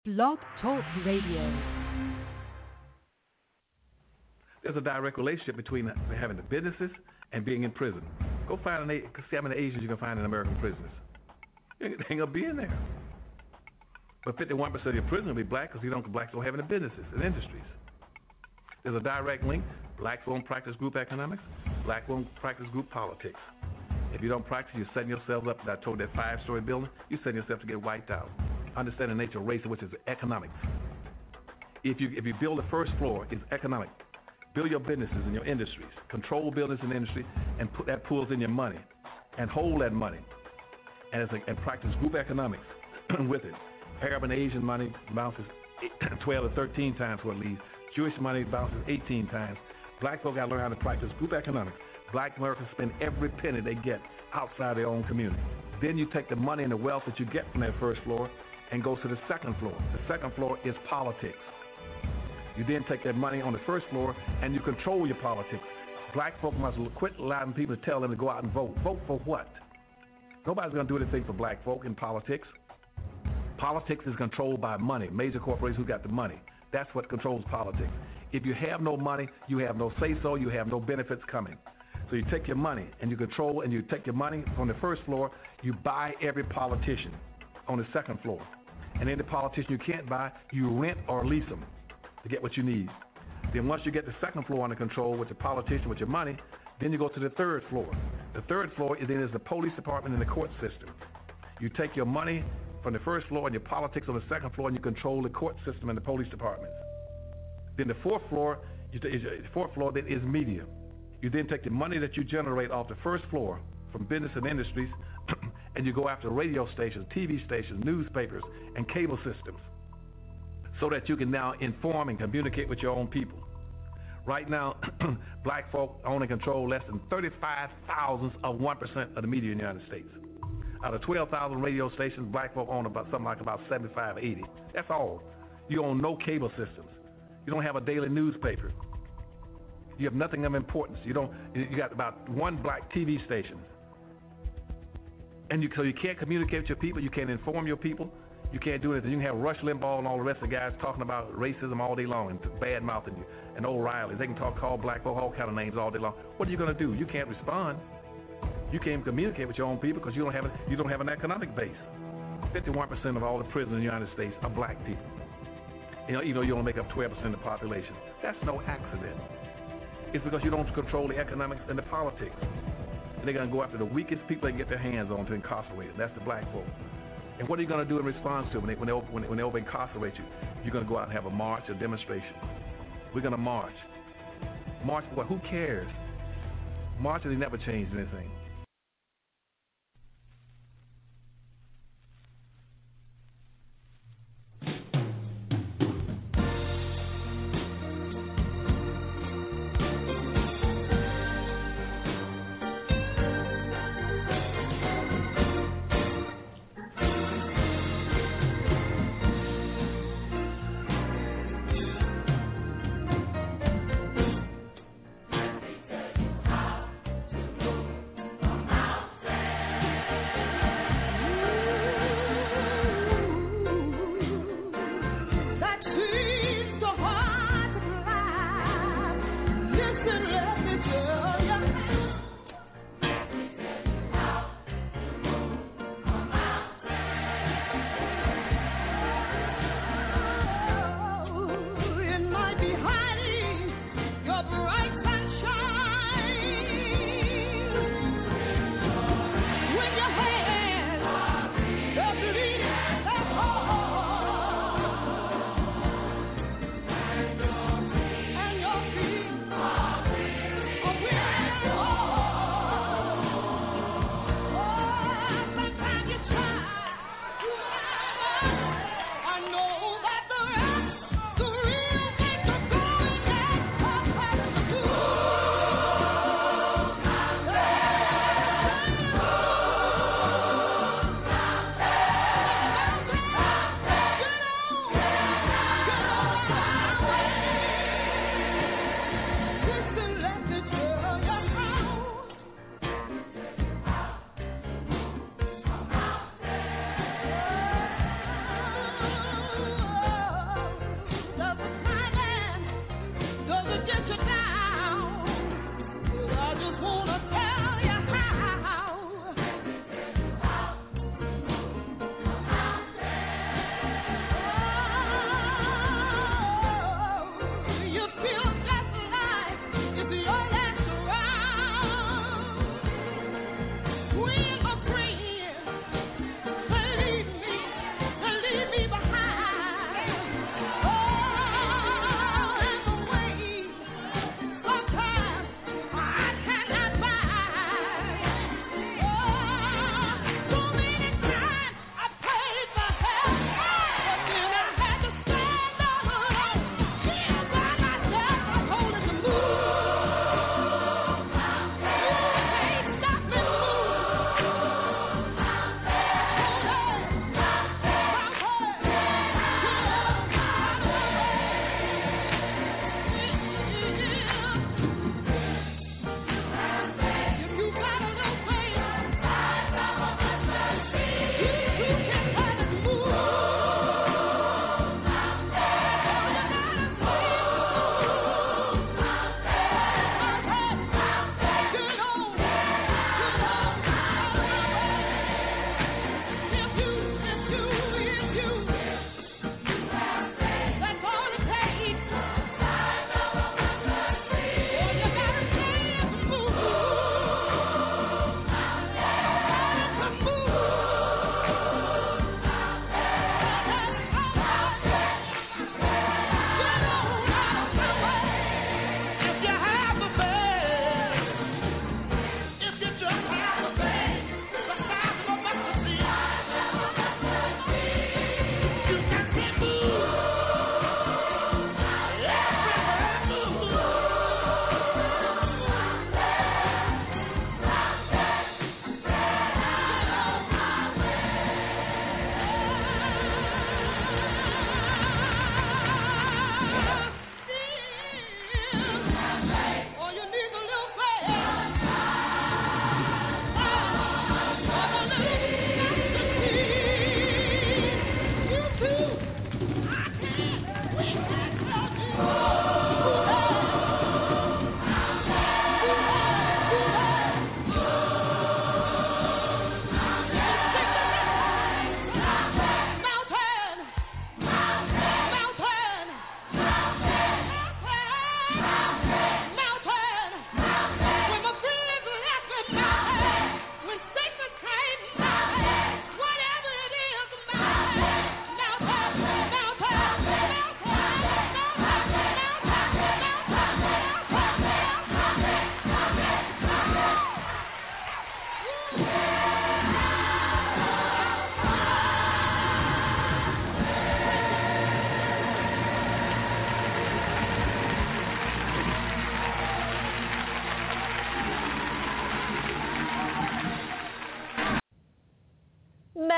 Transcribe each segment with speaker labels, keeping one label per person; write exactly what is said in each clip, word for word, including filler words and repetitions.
Speaker 1: Blog Talk Radio.
Speaker 2: There's a direct relationship between having the businesses and being in prison. Go find an, see how many Asians you can find in American prisons. They ain't gonna be in there. But fifty-one percent of your prisoners will be black because you don't blacks don't have any businesses and industries. There's a direct link. Blacks won't practice group economics. Black won't practice group politics. If you don't practice, you're setting yourself up. I told that five-story building, you're setting yourself to get wiped out. Understand the nature of race, which is economics. If you if you build the first floor, it's economic. Build your businesses and your industries. Control business and industry, and put that pulls in your money, and hold that money, and it's a, and practice group economics with it. Arab and Asian money bounces twelve to thirteen times what it leaves. Jewish money bounces eighteen times. Black folk got to learn how to practice group economics. Black Americans spend every penny they get outside their own community. Then you take the money and the wealth that you get from that first floor and go to the second floor. The second floor is politics. You then take that money on the first floor and you control your politics. Black folk must quit allowing people to tell them to go out and vote. Vote for what? Nobody's going to do anything for black folk in politics. Politics is controlled by money. Major corporations who got the money. That's what controls politics. If you have no money, you have no say-so, you have no benefits coming. So you take your money and you control, and you take your money from the first floor, you buy every politician on the second floor. And any politician you can't buy, you rent or lease them to get what you need. Then once you get the second floor under control with the politician, with your money, then you go to the third floor. The third floor is then is the police department and the court system. You take your money from the first floor and your politics on the second floor, and you control the court system and the police departments. Then the fourth floor, you t- the fourth floor then is media. You then take the money that you generate off the first floor from business and industries, and you go after radio stations, T V stations, newspapers, and cable systems, so that you can now inform and communicate with your own people. Right now, black folk own and control less than thirty-five thousandths of one percent of the media in the United States. Out of twelve thousand radio stations, black folk own about something like about seventy-five, eighty. That's all. You own no cable systems. You don't have a daily newspaper. You have nothing of importance. You don't. You got about one black T V station, and you so you can't communicate with your people. You can't inform your people. You can't do anything. You can have Rush Limbaugh and all the rest of the guys talking about racism all day long and bad mouthing you, and O'Reilly. They can talk, call black folk all kind of names all day long. What are you going to do? You can't respond. You can't communicate with your own people because you don't have a, you don't have an economic base. fifty-one percent of all the prisoners in the United States are black people. You know, even though you only make up twelve percent of the population. That's no accident. It's because you don't control the economics and the politics. And they're going to go after the weakest people they can get their hands on to incarcerate them. That's the black folk. And what are you going to do in response to it when they, when they, when they, when they over incarcerate you? You're going to go out and have a march, a demonstration. We're going to march. March for what? Who cares? Marching, they never changed anything.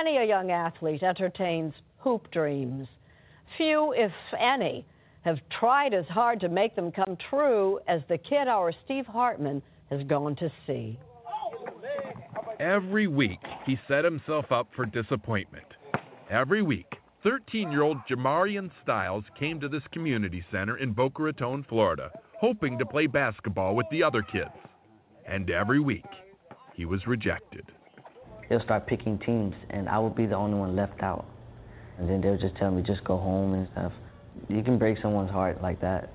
Speaker 3: Many a young athlete entertains hoop dreams. Few, if any, have tried as hard to make them come true as the kid our Steve Hartman has gone to see.
Speaker 4: Every week, he set himself up for disappointment. Every week, thirteen-year-old Jamarian Styles came to this community center in Boca Raton, Florida, hoping to play basketball with the other kids. And every week, he was rejected.
Speaker 5: They'll start picking teams, and I would be the only one left out. And then they'll just tell me, just go home and stuff. You can break someone's heart like that.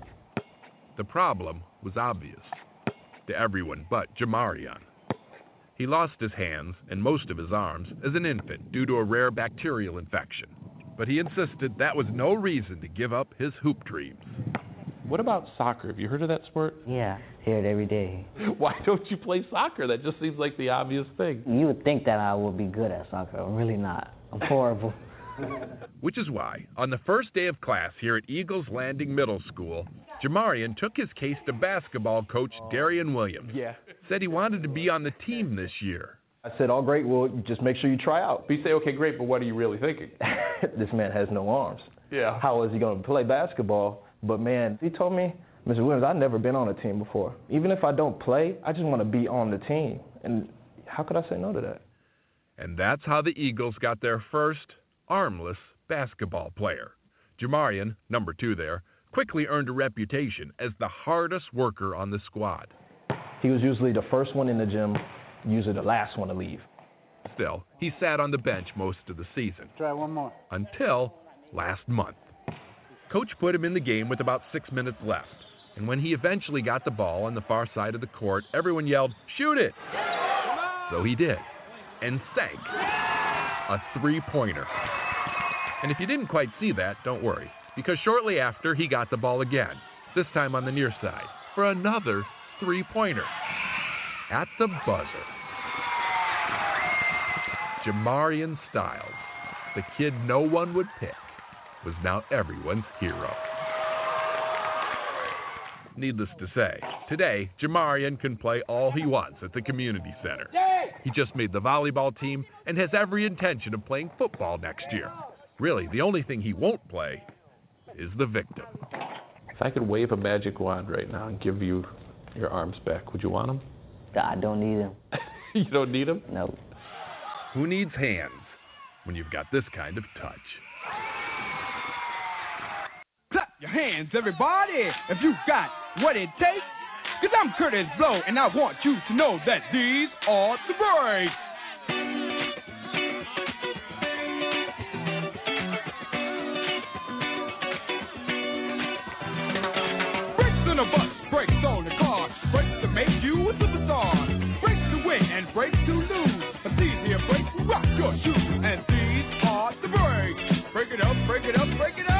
Speaker 4: The problem was obvious to everyone but Jamarian. He lost his hands and most of his arms as an infant due to a rare bacterial infection. But he insisted that was no reason to give up his hoop dreams.
Speaker 6: What about soccer? Have you heard of that sport?
Speaker 5: Yeah, hear it every day.
Speaker 6: Why don't you play soccer? That just seems like the obvious thing.
Speaker 5: You would think that I would be good at soccer. I'm really not. I'm horrible.
Speaker 4: Which is why, on the first day of class here at Eagles Landing Middle School, Jamarian took his case to basketball coach Darian Williams.
Speaker 6: Yeah.
Speaker 4: Said he wanted to be on the team this year.
Speaker 7: I said, oh, great, well, just make sure you try out.
Speaker 6: But you say, okay, great, but what are you really thinking?
Speaker 7: This man has no arms.
Speaker 6: Yeah.
Speaker 7: How is he going to play basketball? But, man, he told me, Mister Williams, I've never been on a team before. Even if I don't play, I just want to be on the team. And how could I say no to that?
Speaker 4: And that's how the Eagles got their first armless basketball player. Jamarian, number two there, quickly earned a reputation as the hardest worker on the squad.
Speaker 7: He was usually the first one in the gym, usually the last one to leave.
Speaker 4: Still, he sat on the bench most of the season.
Speaker 8: Try one more.
Speaker 4: Until last month. Coach put him in the game with about six minutes left. And when he eventually got the ball on the far side of the court, everyone yelled, "Shoot it!" So he did, and sank a three-pointer. And if you didn't quite see that, don't worry, because shortly after, he got the ball again, this time on the near side, for another three-pointer. At the buzzer. Jamarian Styles, the kid no one would pick, was now everyone's hero. Needless to say, today, Jamarian can play all he wants at the community center. He just made the volleyball team and has every intention of playing football next year. Really, the only thing he won't play is the victim.
Speaker 6: If I could wave a magic wand right now and give you your arms back, would you want them?
Speaker 5: I don't need them.
Speaker 6: You don't need them?
Speaker 5: No.
Speaker 4: Who needs hands when you've got this kind of touch?
Speaker 9: Clap your hands, everybody, if you got what it takes. Cause I'm Curtis Blow, and I want you to know that these are the breaks. Brakes on a bus, brakes on the car, brakes to make you a superstar, brakes to win and brakes to lose. But these here brakes will rock your shoes, and these are the breaks. Break it up, break it up, break it up.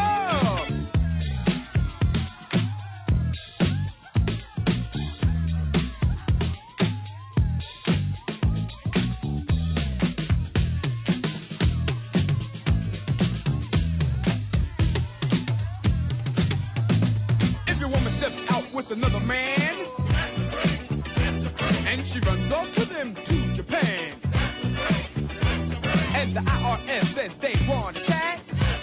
Speaker 9: Another man, and she runs off with him to Japan. And the I R S says they want a cat,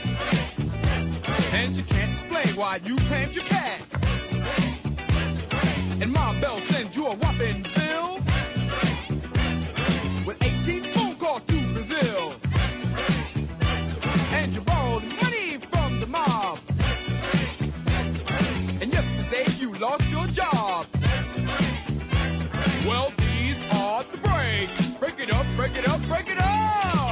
Speaker 9: and she can't explain why you can't your cat. And Ma Bell sends you a whopping bill with eighteen phone calls to Brazil, and you borrowed money from the mob. And yesterday you lost your job. Well, these are the breaks. Break it up, break it up, break it up.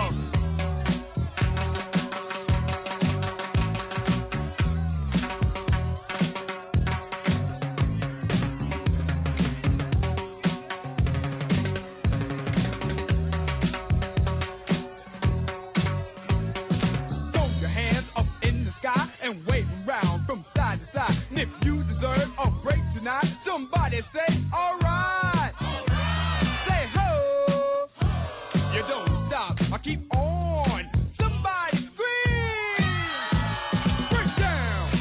Speaker 9: Throw your hands up in the sky and wave around from side to side. And if you deserve a break tonight, somebody say, all right. All right. Say, ho. Ho. You don't stop. I keep on. Somebody scream. Break down.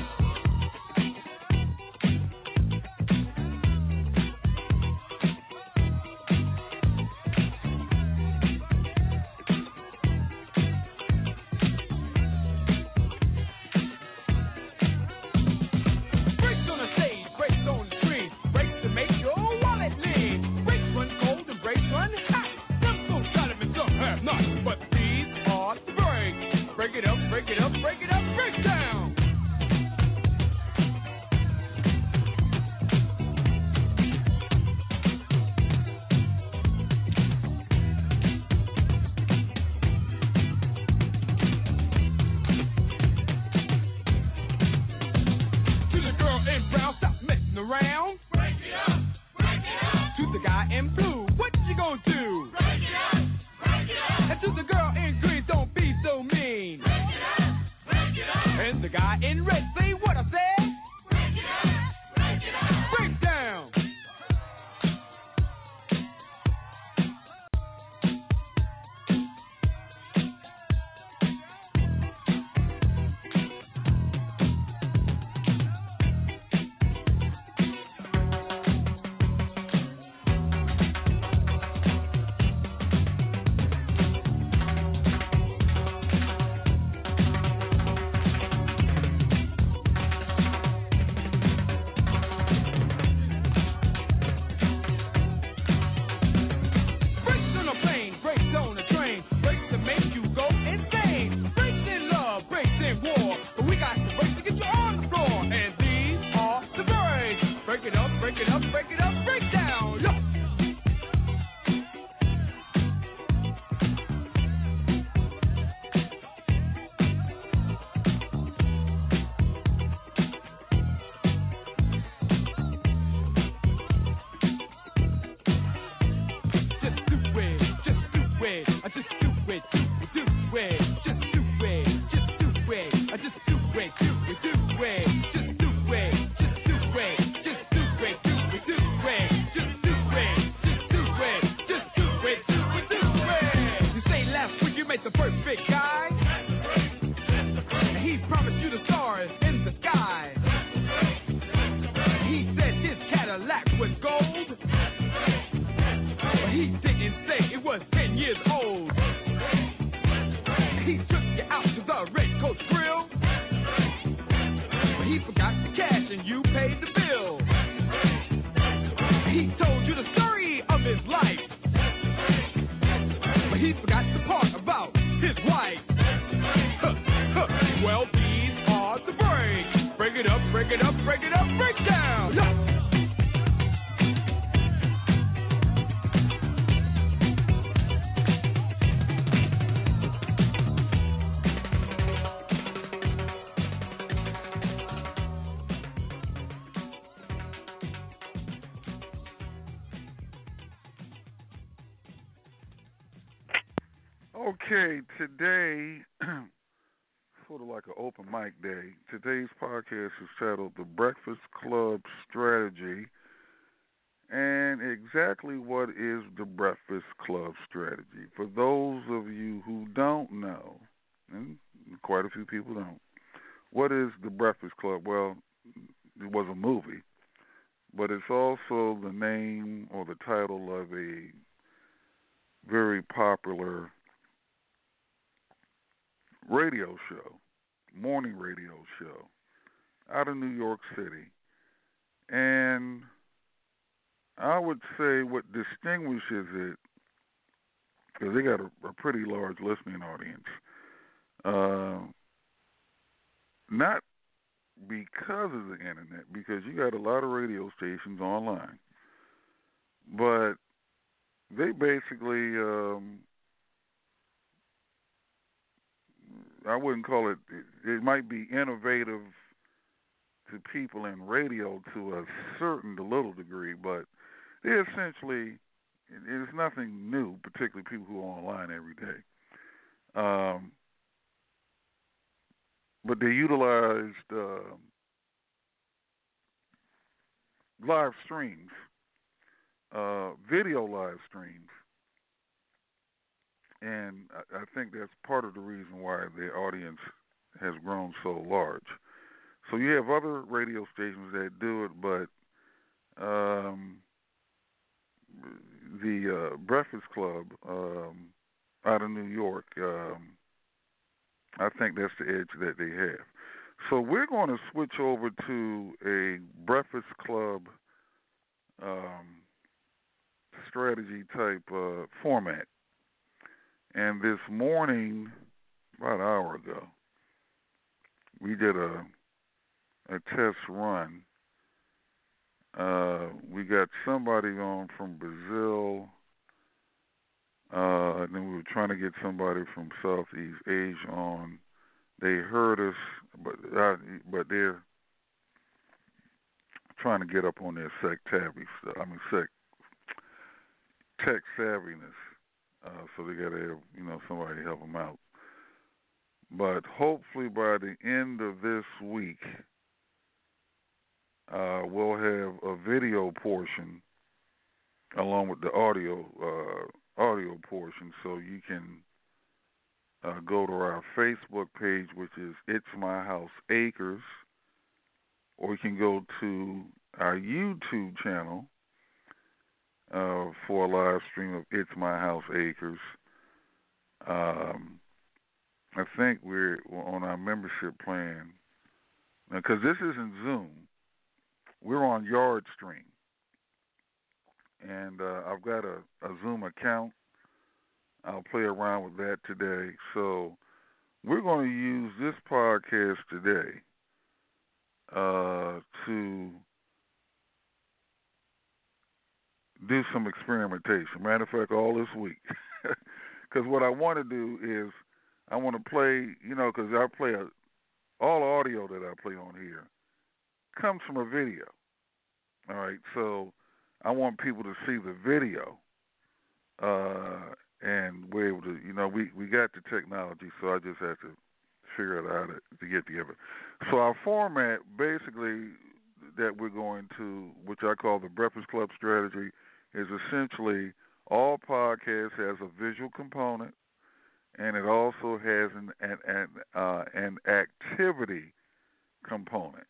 Speaker 9: when the guy in red say what I said. Break it up, break it up, break down.
Speaker 8: Okay, today, sort of like an open mic day, today's podcast is titled The Breakfast Club Strategy. And exactly what is the Breakfast Club strategy? For those of you who don't know, and quite a few people don't, what is the Breakfast Club? Well, it was a movie, but it's also the name or the title of a very popular radio show, morning radio show, out of New York City. And I would say what distinguishes it, because they got a, a pretty large listening audience, uh, not because of the internet, because you got a lot of radio stations online, but they basically, um, I wouldn't call it, it, it might be innovative to people in radio to a certain, a little degree, but they essentially, it's nothing new, particularly people who are online every day. Um, but they utilized uh, live streams, uh, video live streams. And I, I think that's part of the reason why the audience has grown so large. So you have other radio stations that do it, but um, the uh, Breakfast Club um, out of New York, um, I think that's the edge that they have. So we're going to switch over to a Breakfast Club um, strategy type uh, format. And this morning, about an hour ago, we did a a test run. Uh, we got somebody on from Brazil, uh, and then we were trying to get somebody from Southeast Asia on. They heard us, but uh, but they're trying to get up on their sec savvy stuff. I mean, sec tech savviness. Uh, so they got to have, you know, somebody to help them out. but hopefully by the end of this week, uh, we'll have a video portion along with the audio uh, audio portion, so you can uh, go to our Facebook page, which is It's My House Acres, or you can go to our YouTube channel uh, for a live stream of It's My House Acres. Um, I think we're on our membership plan, because this isn't Zoom. We're on YardStream. And uh, I've got a, a Zoom account. I'll play around with that today. So we're going to use this podcast today uh, to do some experimentation. Matter of fact, all this week. Because what I want to do is I want to play, you know, because I play a, all audio that I play on here comes from a video. All right, so I want people to see the video, uh, and we're able to, you know, we, we got the technology, so I just have to figure out how to, to get together. So our format, basically, that we're going to, which I call the Breakfast Club strategy, is essentially all podcasts has a visual component, and it also has an an an, uh, an activity component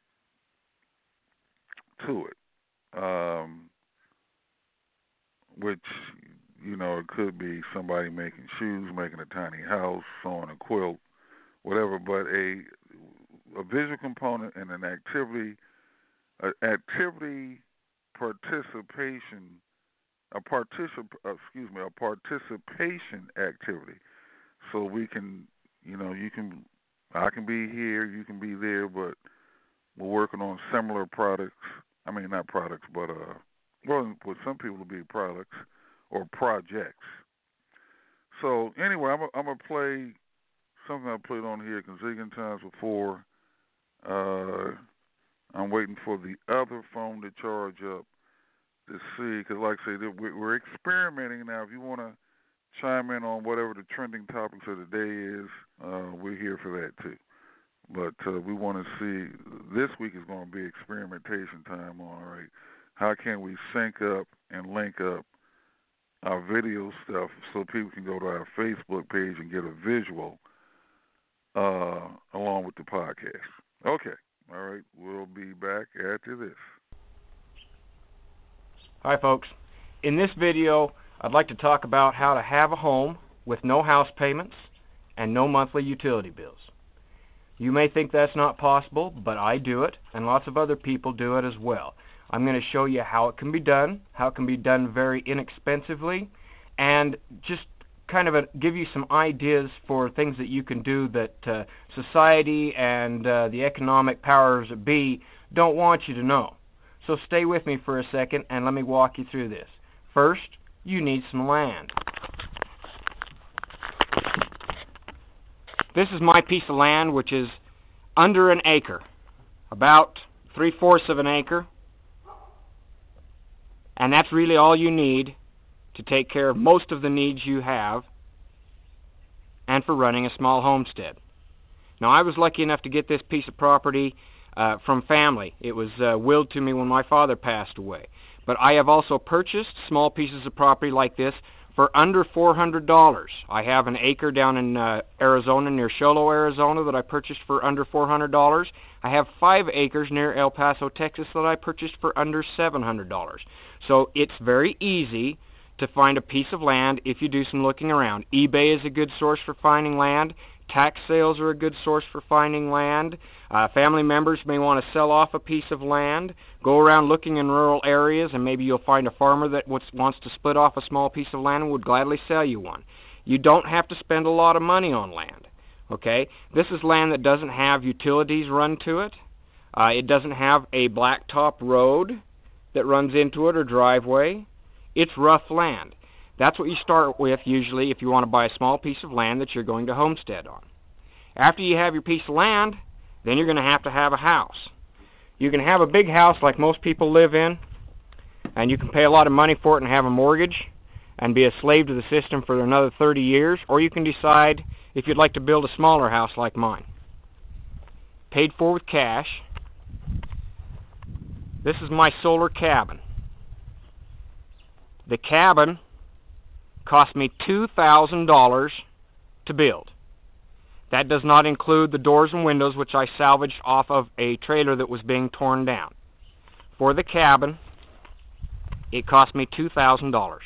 Speaker 8: to it. Um, which, you know, it could be somebody making shoes, making a tiny house, sewing a quilt, whatever, but a a visual component and an activity, uh, activity participation, a particip, uh, excuse me, a participation activity. So we can, you know, you can, I can be here, you can be there, but we're working on similar products. I mean, not products, but uh. Well, with some people it'll be products or projects. So anyway, I'm I'm gonna play something I played on here a gazillion times before. Uh, I'm waiting for the other phone to charge up to see, because like I say, we're experimenting now. If you want to chime in on whatever the trending topics of the day is, uh, we're here for that too. But uh, we want to see, this week is going to be experimentation time, all right. How can we sync up and link up our video stuff so people can go to our Facebook page and get a visual uh, along with the podcast? Okay. All right. We'll be back after this.
Speaker 10: Hi, folks. In this video, I'd like to talk about how to have a home with no house payments and no monthly utility bills. You may think that's not possible, but I do it, and lots of other people do it as well. I'm going to show you how it can be done, how it can be done very inexpensively, and just kind of a, give you some ideas for things that you can do that uh, society and uh, the economic powers that be don't want you to know. So stay with me for a second and let me walk you through this. First, you need some land. This is my piece of land, which is under an acre, about three-fourths of an acre. And that's really all you need to take care of most of the needs you have and for running a small homestead. Now, I was lucky enough to get this piece of property uh, from family. It was uh, willed to me when my father passed away. But I have also purchased small pieces of property like this for under four hundred dollars. I have an acre down in uh, Arizona, near Show Low, Arizona, that I purchased for under four hundred dollars. I have five acres near El Paso, Texas, that I purchased for under seven hundred dollars. So it's very easy to find a piece of land if you do some looking around. eBay is a good source for finding land. Tax sales are a good source for finding land. Uh, family members may want to sell off a piece of land. Go around looking in rural areas, and maybe you'll find a farmer that wants to split off a small piece of land and would gladly sell you one. You don't have to spend a lot of money on land. Okay? This is land that doesn't have utilities run to it. Uh, it doesn't have a blacktop road that runs into it or driveway. It's rough land. That's what you start with usually if you want to buy a small piece of land that you're going to homestead on. After you have your piece of land, then you're going to have to have a house. You can have a big house like most people live in, and you can pay a lot of money for it and have a mortgage and be a slave to the system for another thirty years, or you can decide if you'd like to build a smaller house like mine. Paid for with cash. This is my solar cabin. The cabin cost me two thousand dollars to build. That does not include the doors and windows, which I salvaged off of a trailer that was being torn down. For the cabin, it cost me two thousand dollars.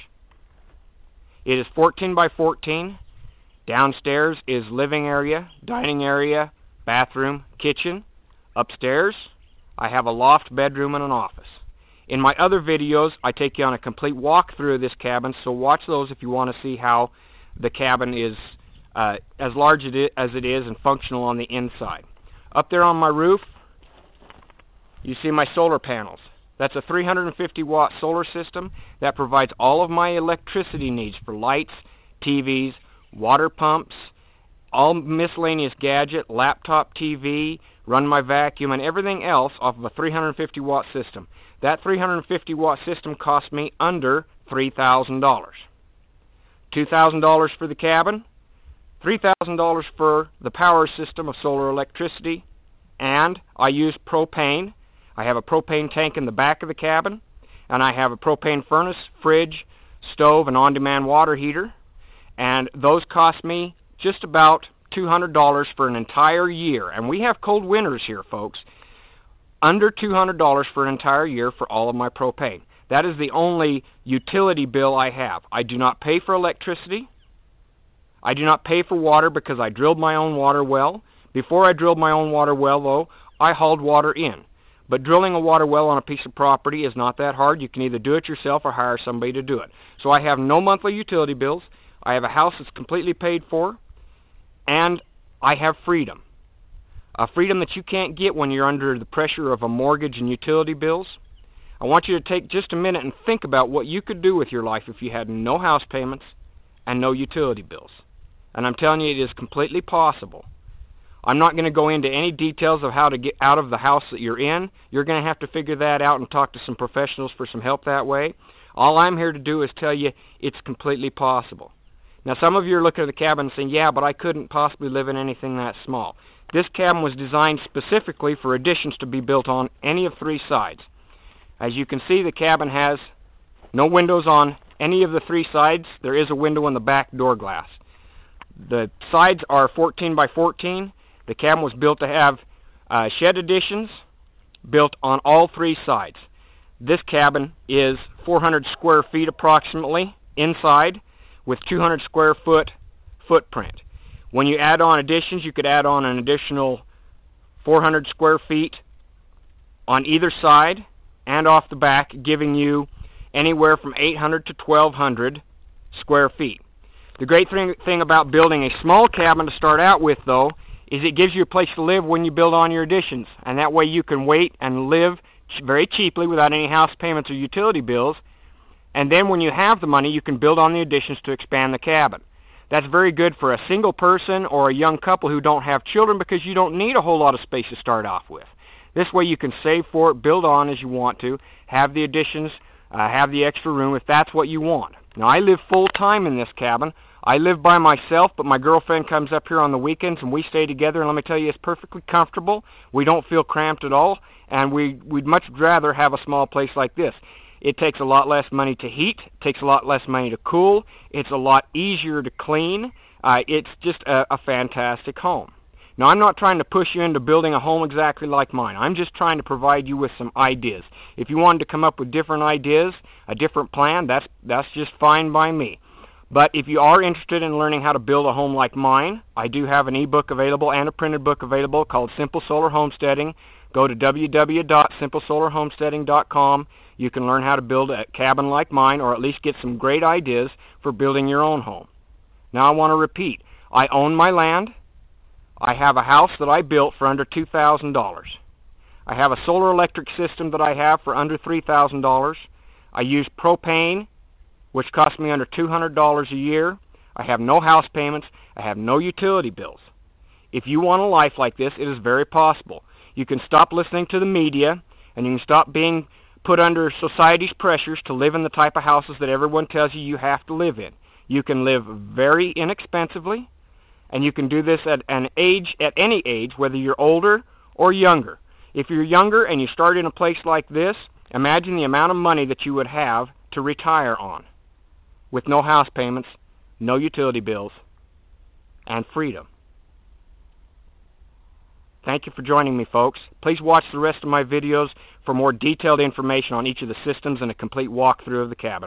Speaker 10: It is fourteen by fourteen. Downstairs is living area, dining area, bathroom, kitchen. Upstairs, I have a loft, bedroom, and an office. In my other videos, I take you on a complete walkthrough of this cabin, so watch those if you want to see how the cabin is uh, as large as it is and functional on the inside. Up there on my roof, you see my solar panels. That's a three hundred fifty watt solar system that provides all of my electricity needs for lights, T Vs, water pumps, all miscellaneous gadget, laptop T V, run my vacuum, and everything else off of a three hundred fifty watt system. That three hundred fifty watt system cost me under three thousand dollars. two thousand dollars for the cabin, three thousand dollars for the power system of solar electricity, and I use propane. I have a propane tank in the back of the cabin, and I have a propane furnace, fridge, stove, and on-demand water heater, and those cost me just about two hundred dollars for an entire year. And we have cold winters here, folks. Under two hundred dollars for an entire year for all of my propane. That is the only utility bill I have. I do not pay for electricity. I do not pay for water because I drilled my own water well. Before I drilled my own water well, though, I hauled water in. But drilling a water well on a piece of property is not that hard. You can either do it yourself or hire somebody to do it. So I have no monthly utility bills. I have a house that's completely paid for. And I have freedom. A freedom that you can't get when you're under the pressure of a mortgage and utility bills. I want you to take just a minute and think about what you could do with your life if you had no house payments and no utility bills. And I'm telling you, it is completely possible. I'm not going to go into any details of how to get out of the house that you're in. You're going to have to figure that out and talk to some professionals for some help that way. All I'm here to do is tell you it's completely possible. Now, some of you are looking at the cabin and saying, yeah, but I couldn't possibly live in anything that small. This cabin was designed specifically for additions to be built on any of three sides. As you can see, the cabin has no windows on any of the three sides. There is a window in the back door glass. The sides are fourteen by fourteen. The cabin was built to have uh, shed additions built on all three sides. This cabin is four hundred square feet approximately inside with two hundred square foot footprint. When you add on additions, you could add on an additional four hundred square feet on either side and off the back, giving you anywhere from eight hundred to twelve hundred square feet. The great thing, thing about building a small cabin to start out with, though, is it gives you a place to live when you build on your additions. And that way you can wait and live ch- very cheaply without any house payments or utility bills. And then when you have the money, you can build on the additions to expand the cabin. That's very good for a single person or a young couple who don't have children because you don't need a whole lot of space to start off with. This way you can save for it, build on as you want to, have the additions, uh, have the extra room if that's what you want. Now, I live full-time in this cabin. I live by myself, but my girlfriend comes up here on the weekends and we stay together, and let me tell you, it's perfectly comfortable. We don't feel cramped at all, and we, we'd much rather have a small place like this. It takes a lot less money to heat, it takes a lot less money to cool, it's a lot easier to clean. Uh, it's just a, a fantastic home. Now, I'm not trying to push you into building a home exactly like mine. I'm just trying to provide you with some ideas. If you wanted to come up with different ideas, a different plan, that's that's just fine by me. But if you are interested in learning how to build a home like mine, I do have an ebook available and a printed book available called Simple Solar Homesteading. Go to w w w dot simple solar homesteading dot com. You can learn how to build a cabin like mine, or at least get some great ideas for building your own home. Now, I want to repeat. I own my land. I have a house that I built for under two thousand dollars. I have a solar electric system that I have for under three thousand dollars. I use propane, which costs me under two hundred dollars a year. I have no house payments. I have no utility bills. If you want a life like this, it is very possible. You can stop listening to the media, and you can stop being put under society's pressures to live in the type of houses that everyone tells you you have to live in. You can live very inexpensively And you can do this at an age, at any age, whether you're older or younger. If you're younger and you start in a place like this, imagine the amount of money that you would have to retire on, with no house payments, no utility bills, and freedom. Thank you for joining me, folks. Please watch the rest of my videos for more detailed information on each of the systems and a complete walkthrough of the cabin.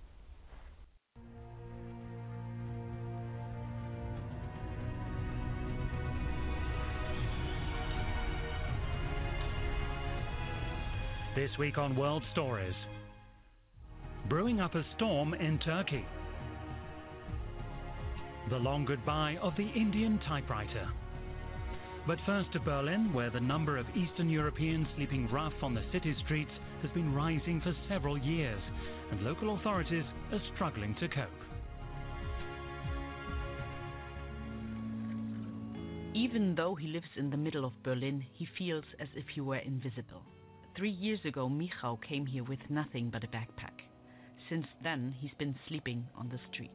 Speaker 11: This week on World Stories, brewing up a storm in Turkey, the long goodbye of the Indian typewriter. But first to Berlin, where the number of Eastern Europeans sleeping rough on the city streets has been rising for several years, and local authorities are struggling to cope.
Speaker 12: Even though he lives in the middle of Berlin, he feels as if he were invisible. Three years ago, Michał came here with nothing but a backpack. Since then, he's been sleeping on the streets.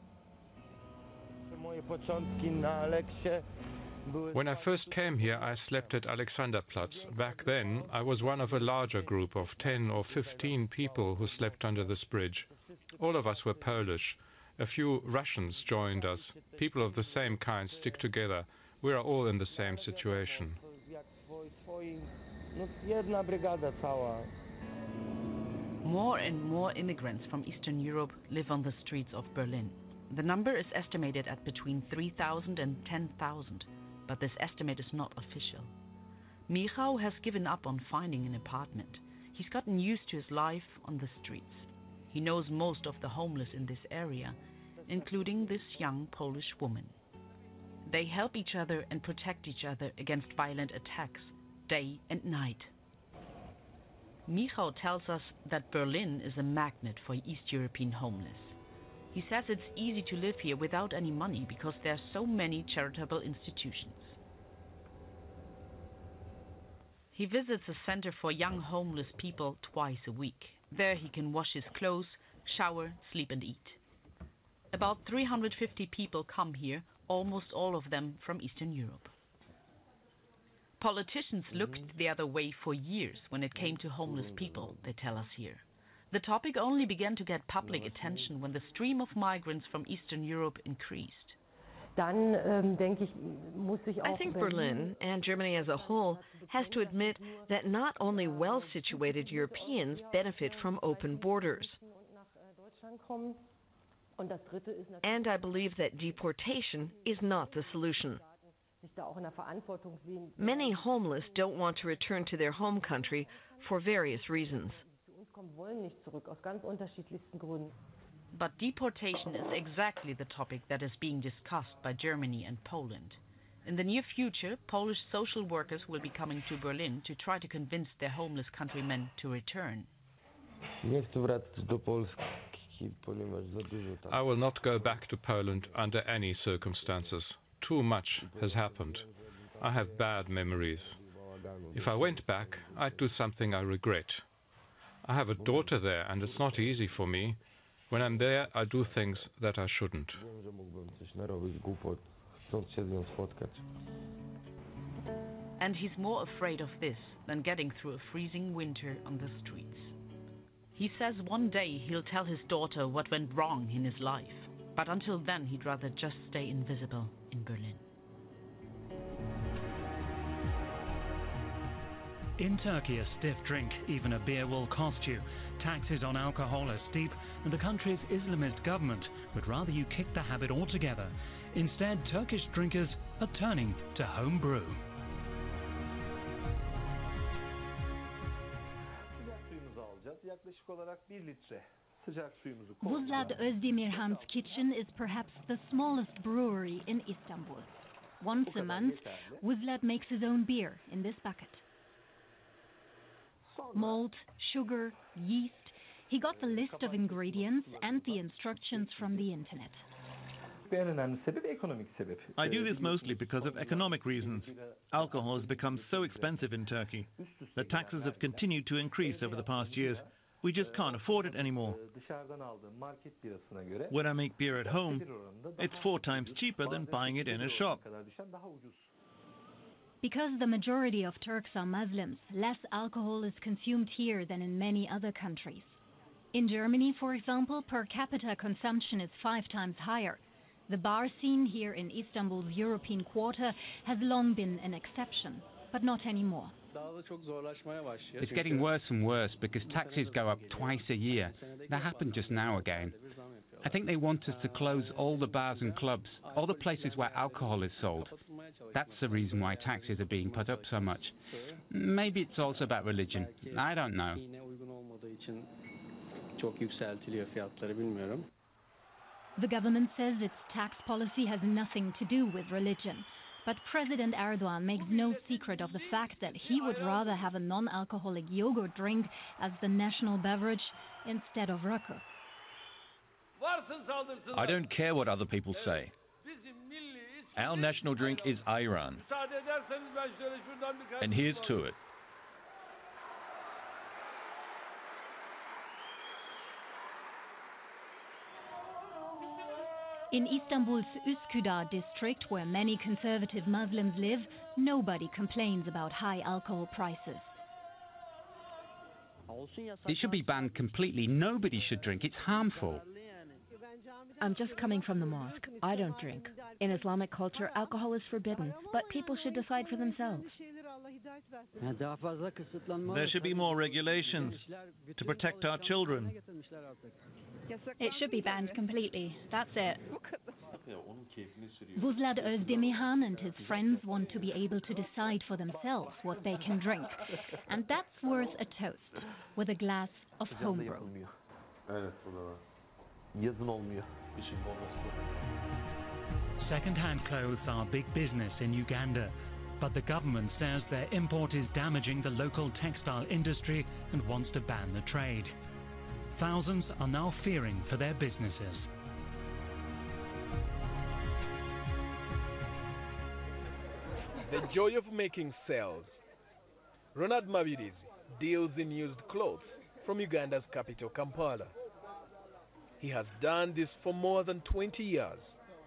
Speaker 13: When I first came here, I slept at Alexanderplatz. Back then, I was one of a larger group of ten or fifteen people who slept under this bridge. All of us were Polish. A few Russians joined us. People of the same kind stick together. We are all in the same situation.
Speaker 12: More and more immigrants from Eastern Europe live on the streets of Berlin. The number is estimated at between three thousand and ten thousand, but this estimate is not official. Michał has given up on finding an apartment. He's gotten used to his life on the streets. He knows most of the homeless in this area, including this young Polish woman. They help each other and protect each other against violent attacks, day and night. Michał tells us that Berlin is a magnet for East European homeless. He says it's easy to live here without any money because there are so many charitable institutions. He visits a center for young homeless people twice a week. There he can wash his clothes, shower, sleep and eat. About three hundred fifty people come here, almost all of them from Eastern Europe. Politicians looked the other way for years when it came to homeless people, they tell us here. The topic only began to get public attention when the stream of migrants from Eastern Europe increased.
Speaker 14: I think Berlin, and Germany as a whole, has to admit that not only well-situated Europeans benefit from open borders. And I believe that deportation is not the solution. Many homeless don't want to return to their home country for various reasons.
Speaker 12: But deportation is exactly the topic that is being discussed by Germany and Poland. In the near future, Polish social workers will be coming to Berlin to try to convince their homeless countrymen to return.
Speaker 13: I will not go back to Poland under any circumstances. Too much has happened. I have bad memories. If I went back, I'd do something I regret. I have a daughter there, and it's not easy for me. When I'm there, I do things that I shouldn't.
Speaker 12: And he's more afraid of this than getting through a freezing winter on the streets. He says one day he'll tell his daughter what went wrong in his life. But until then, he'd rather just stay invisible in Berlin.
Speaker 11: In Turkey, a stiff drink, even a beer, will cost you. Taxes on alcohol are steep, and the country's Islamist government would rather you kick the habit altogether. Instead, Turkish drinkers are turning to home brew.
Speaker 15: Vuzlat Özdemirhan's kitchen is perhaps the smallest brewery in Istanbul. Once a month, Vuzlat makes his own beer in this bucket. Malt, sugar, yeast. He got the list of ingredients and the instructions from the internet.
Speaker 16: I do this mostly because of economic reasons. Alcohol has become so expensive in Turkey. The taxes have continued to increase over the past years. We just can't afford it anymore. When I make beer at home, it's four times cheaper than buying it in a shop.
Speaker 15: Because the majority of Turks are Muslims, less alcohol is consumed here than in many other countries. In Germany, for example, per capita consumption is five times higher. The bar scene here in Istanbul's European quarter has long been an exception, but not anymore.
Speaker 17: It's getting worse and worse because taxes go up twice a year. That happened just now again. I think they want us to close all the bars and clubs, all the places where alcohol is sold. That's the reason why taxes are being put up so much. Maybe it's also about religion. I don't know.
Speaker 15: The government says its tax policy has nothing to do with religion. But President Erdogan makes no secret of the fact that he would rather have a non-alcoholic yogurt drink as the national beverage instead of rakı.
Speaker 18: I don't care what other people say. Our national drink is ayran. And here's to it.
Speaker 15: In Istanbul's Üsküdar district, where many conservative Muslims live, nobody complains about high alcohol prices.
Speaker 17: It should be banned completely. Nobody should drink. It's harmful.
Speaker 14: I'm just coming from the mosque. I don't drink. In Islamic culture, alcohol is forbidden, but people should decide for themselves.
Speaker 16: There should be more regulations to protect our children.
Speaker 15: It should be banned completely. That's it. Vuzlat Özdemirhan and his friends want to be able to decide for themselves what they can drink. And that's worth a toast with a glass of homebrew.
Speaker 11: Second-hand clothes are big business in Uganda, but the government says their import is damaging the local textile industry and wants to ban the trade. Thousands are now fearing for their businesses.
Speaker 19: The joy of making sales. Ronald Mabirizi deals in used clothes from Uganda's capital, Kampala. He has done this for more than twenty years.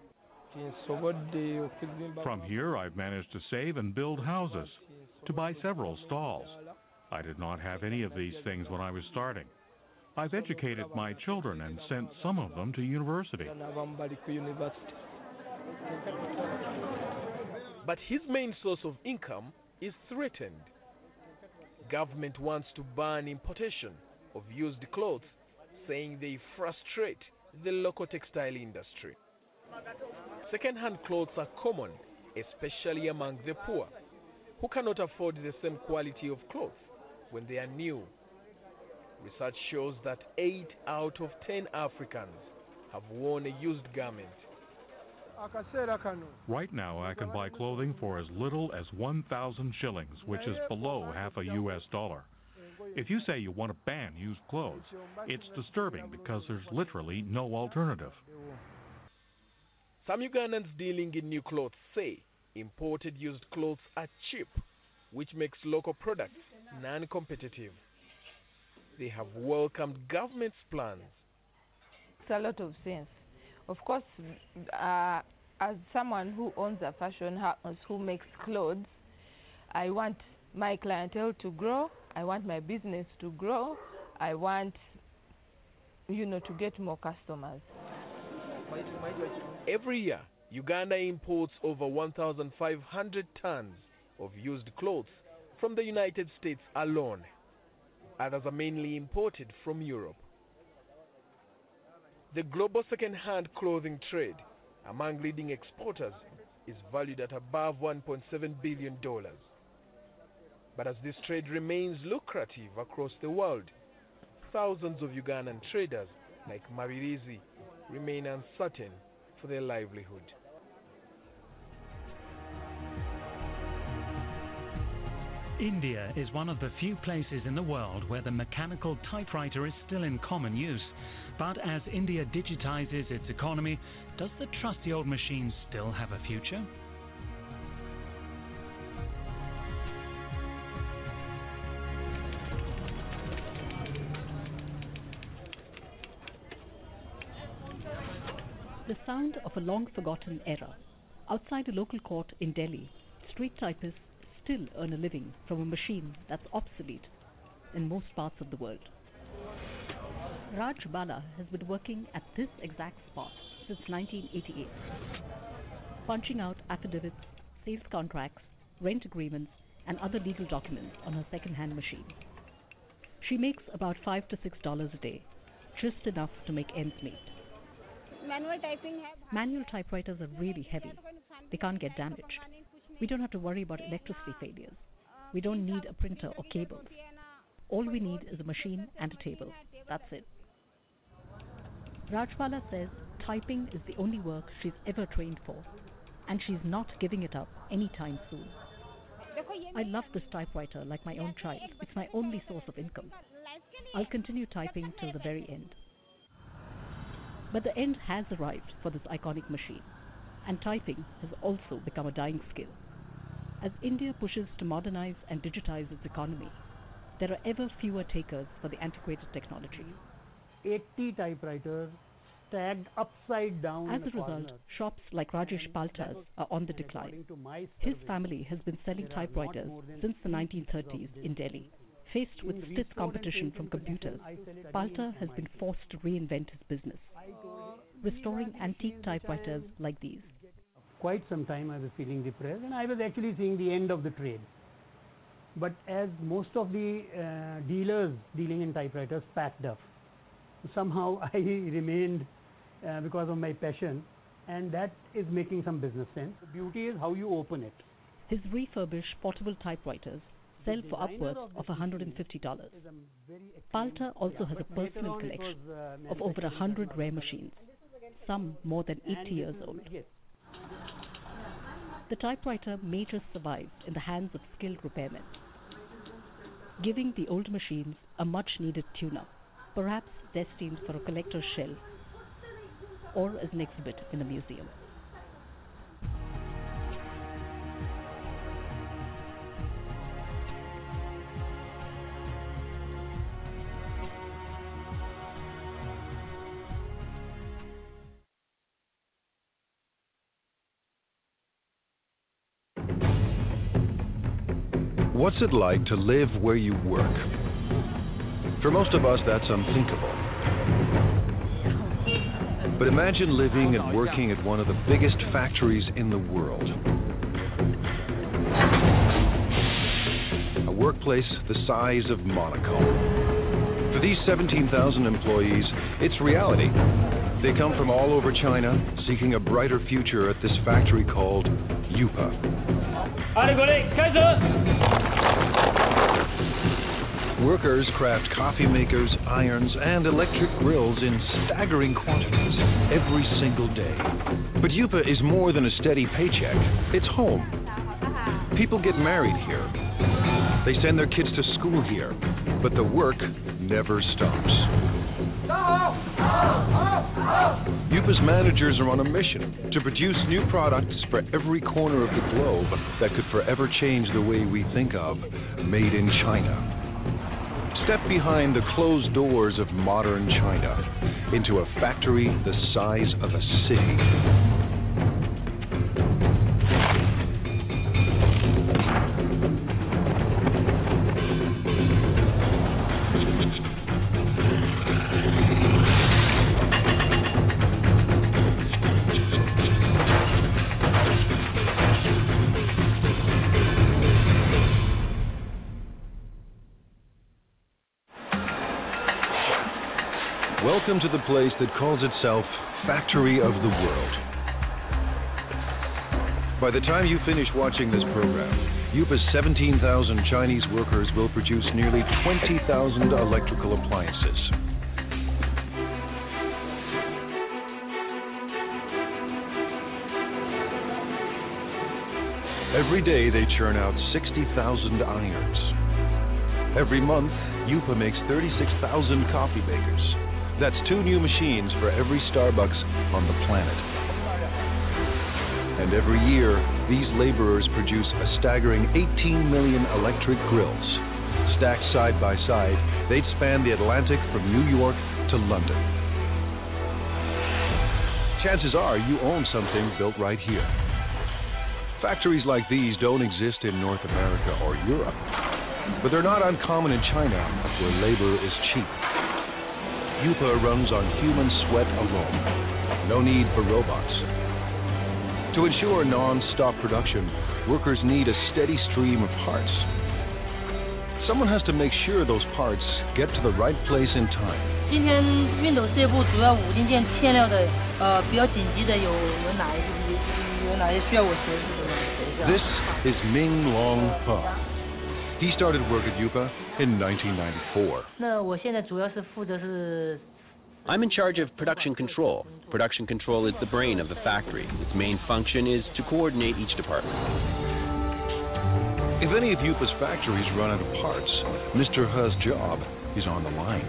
Speaker 20: From here, I've managed to save and build houses, to buy several stalls. I did not have any of these things when I was starting. I've educated my children and sent some of them to university.
Speaker 19: But his main source of income is threatened. Government wants to ban importation of used clothes, saying they frustrate the local textile industry. Second-hand clothes are common, especially among the poor, who cannot afford the same quality of clothes when they are new. Research shows that eight out of ten Africans have worn a used garment.
Speaker 20: Right now, I can buy clothing for as little as one thousand shillings, which is below half a U S dollar. If you say you want to ban used clothes, it's disturbing because there's literally no alternative.
Speaker 19: Some Ugandans dealing in new clothes say imported used clothes are cheap, which makes local products non-competitive. They have welcomed government's plans.
Speaker 21: It's a lot of sense. Of course, uh, as someone who owns a fashion house who makes clothes, I want my clientele to grow. I want my business to grow. I want, you know, to get more customers.
Speaker 19: Every year, Uganda imports over one thousand five hundred tons of used clothes from the United States alone. Others are mainly imported from Europe. The global second-hand clothing trade among leading exporters is valued at above one point seven billion dollars. But as this trade remains lucrative across the world, thousands of Ugandan traders like Mabirizi remain uncertain for their livelihood.
Speaker 11: India is one of the few places in the world where the mechanical typewriter is still in common use. But as India digitizes its economy, does the trusty old machine still have a future?
Speaker 1: The sound of a long-forgotten era. Outside a local court in Delhi, street typists still earn a living from a machine that's obsolete in most parts of the world. Raj Bala has been working at this exact spot since nineteen eighty-eight, punching out affidavits, sales contracts, rent agreements, and other legal documents on her second-hand machine. She makes about five to six dollars a day, just enough to make ends meet.
Speaker 22: Manual typing
Speaker 1: Manual typewriters are really heavy. They can't get damaged. We don't have to worry about electricity failures. We don't need a printer or cables. All we need is a machine and a table. That's it. Rajbala says typing is the only work she's ever trained for, and she's not giving it up anytime soon. I love this typewriter like my own child. It's my only source of income. I'll continue typing till the very end. But the end has arrived for this iconic machine, and typing has also become a dying skill. As India pushes to modernize and digitize its economy, there are ever fewer takers for the antiquated technology.
Speaker 23: eighty typewriters stacked upside down.
Speaker 1: As a result, shops like Rajesh Palta's are on the decline. His family has been selling typewriters since the nineteen thirties in Delhi. Faced with stiff competition from computers, Palta has been forced to reinvent his business, restoring antique typewriters like these.
Speaker 23: Quite some time I was feeling depressed, and I was actually seeing the end of the trade. But as most of the uh, dealers dealing in typewriters packed up, somehow I remained uh, because of my passion, and that is making some business sense. The beauty is how you open it.
Speaker 1: His refurbished portable typewriters sell for upwards of one hundred fifty dollars. Palta also has a personal collection of over one hundred rare machines, some more than eighty years old. The typewriter may just survive in the hands of skilled repairmen, giving the old machines a much-needed tune-up, perhaps destined for a collector's shelf or as an exhibit in a museum.
Speaker 24: What's it like to live where you work? For most of us, that's unthinkable. But imagine living and working at one of the biggest factories in the world. A workplace the size of Monaco. For these seventeen thousand employees, it's reality. They come from all over China, seeking a brighter future at this factory called Yupa. Workers craft coffee makers, irons, and electric grills in staggering quantities every single day. But Yupa is more than a steady paycheck. It's home. People get married here. They send their kids to school here. But the work never stops. Yupa's managers are on a mission to produce new products for every corner of the globe that could forever change the way we think of made in China. Step behind the closed doors of modern China into a factory the size of a city. Welcome to the place that calls itself Factory of the World. By the time you finish watching this program, Yupa's seventeen thousand Chinese workers will produce nearly twenty thousand electrical appliances. Every day they churn out sixty thousand irons. Every month, Yupa makes thirty-six thousand coffee makers. That's two new machines for every Starbucks on the planet. And every year, these laborers produce a staggering eighteen million electric grills. Stacked side by side, they'd span the Atlantic from New York to London. chances are you own something built right here. Factories like these don't exist in North America or Europe, but they're not uncommon in China, where labor is cheap. Yupa runs on human sweat alone. No need for robots. To ensure non-stop production, workers need a steady stream of parts. Someone has to make sure those parts get to the right place in time.
Speaker 2: 今天熨斗事业部主要五金件欠料的，呃，比较紧急的有有哪一有哪些需要我协助的呢？
Speaker 24: This is Ming Long Pa. He started work at Yupa in nineteen ninety-four.
Speaker 2: 那我现在主要是负责是。
Speaker 3: I'm in charge of production control. Production control is the brain of the factory. Its main function is to coordinate each department.
Speaker 24: If any of Yupa's factories run out of parts, Mister He's job is on the line.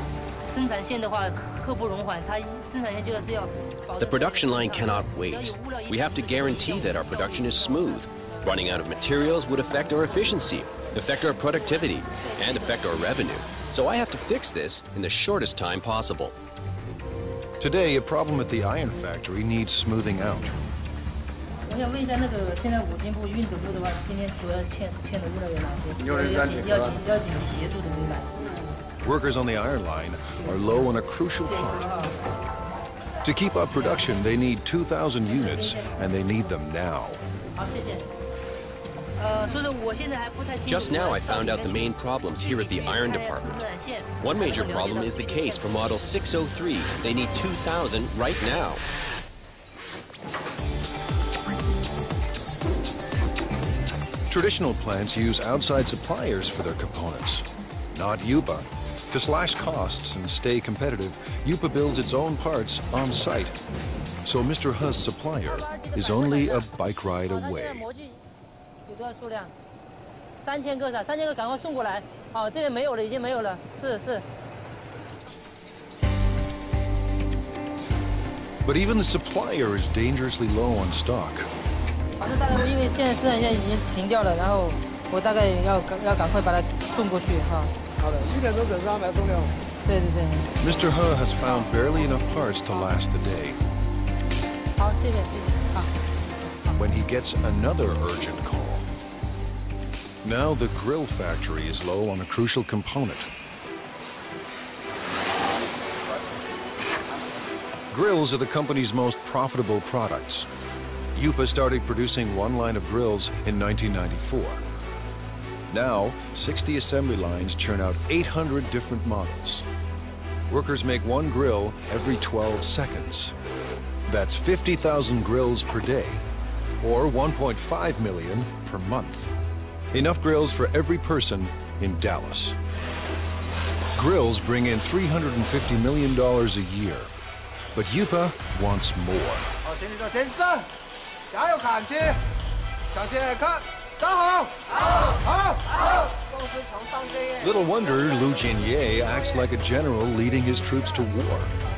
Speaker 3: The production line cannot wait. We have to guarantee that our production is smooth. Running out of materials would affect our efficiency, affect our productivity, and affect our revenue. So I have to fix this in the shortest time possible.
Speaker 24: Today, a problem at the iron factory needs smoothing out. Workers on the iron line are low on a crucial part. To keep up production, they need two thousand units, and they need them now.
Speaker 3: Just now I found out the main problems here at the iron department. One major problem is the case for model six oh three. They need two thousand right now.
Speaker 24: Traditional plants use outside suppliers for their components, not Yupa. To slash costs and stay competitive, Yupa builds its own parts on site. So Mister He's supplier is only a bike ride away.
Speaker 2: 有多少数量？三千个是三千个，赶快送过来。好，这边没有了，已经没有了。是是。
Speaker 24: But even the supplier is dangerously low on stock.
Speaker 2: 反正大概因为现在生产线已经停掉了，然后我大概要要赶快把它送过去哈。好的，一点钟整上来送料。对对对。
Speaker 24: Mister He has found barely enough parts to last the day.
Speaker 2: 好，谢谢谢谢。好。
Speaker 24: When he gets another urgent call. Now the grill factory is low on a crucial component. Grills are the company's most profitable products. Yupa started producing one line of grills in nineteen ninety-four. Now, sixty assembly lines churn out eight hundred different models. Workers make one grill every twelve seconds. That's fifty thousand grills per day, or one point five million per month. Enough grills for every person in Dallas. Grills bring in three hundred fifty million dollars a year, but Yupa wants more. Little wonder Lu Jinye acts like a general leading his troops to war.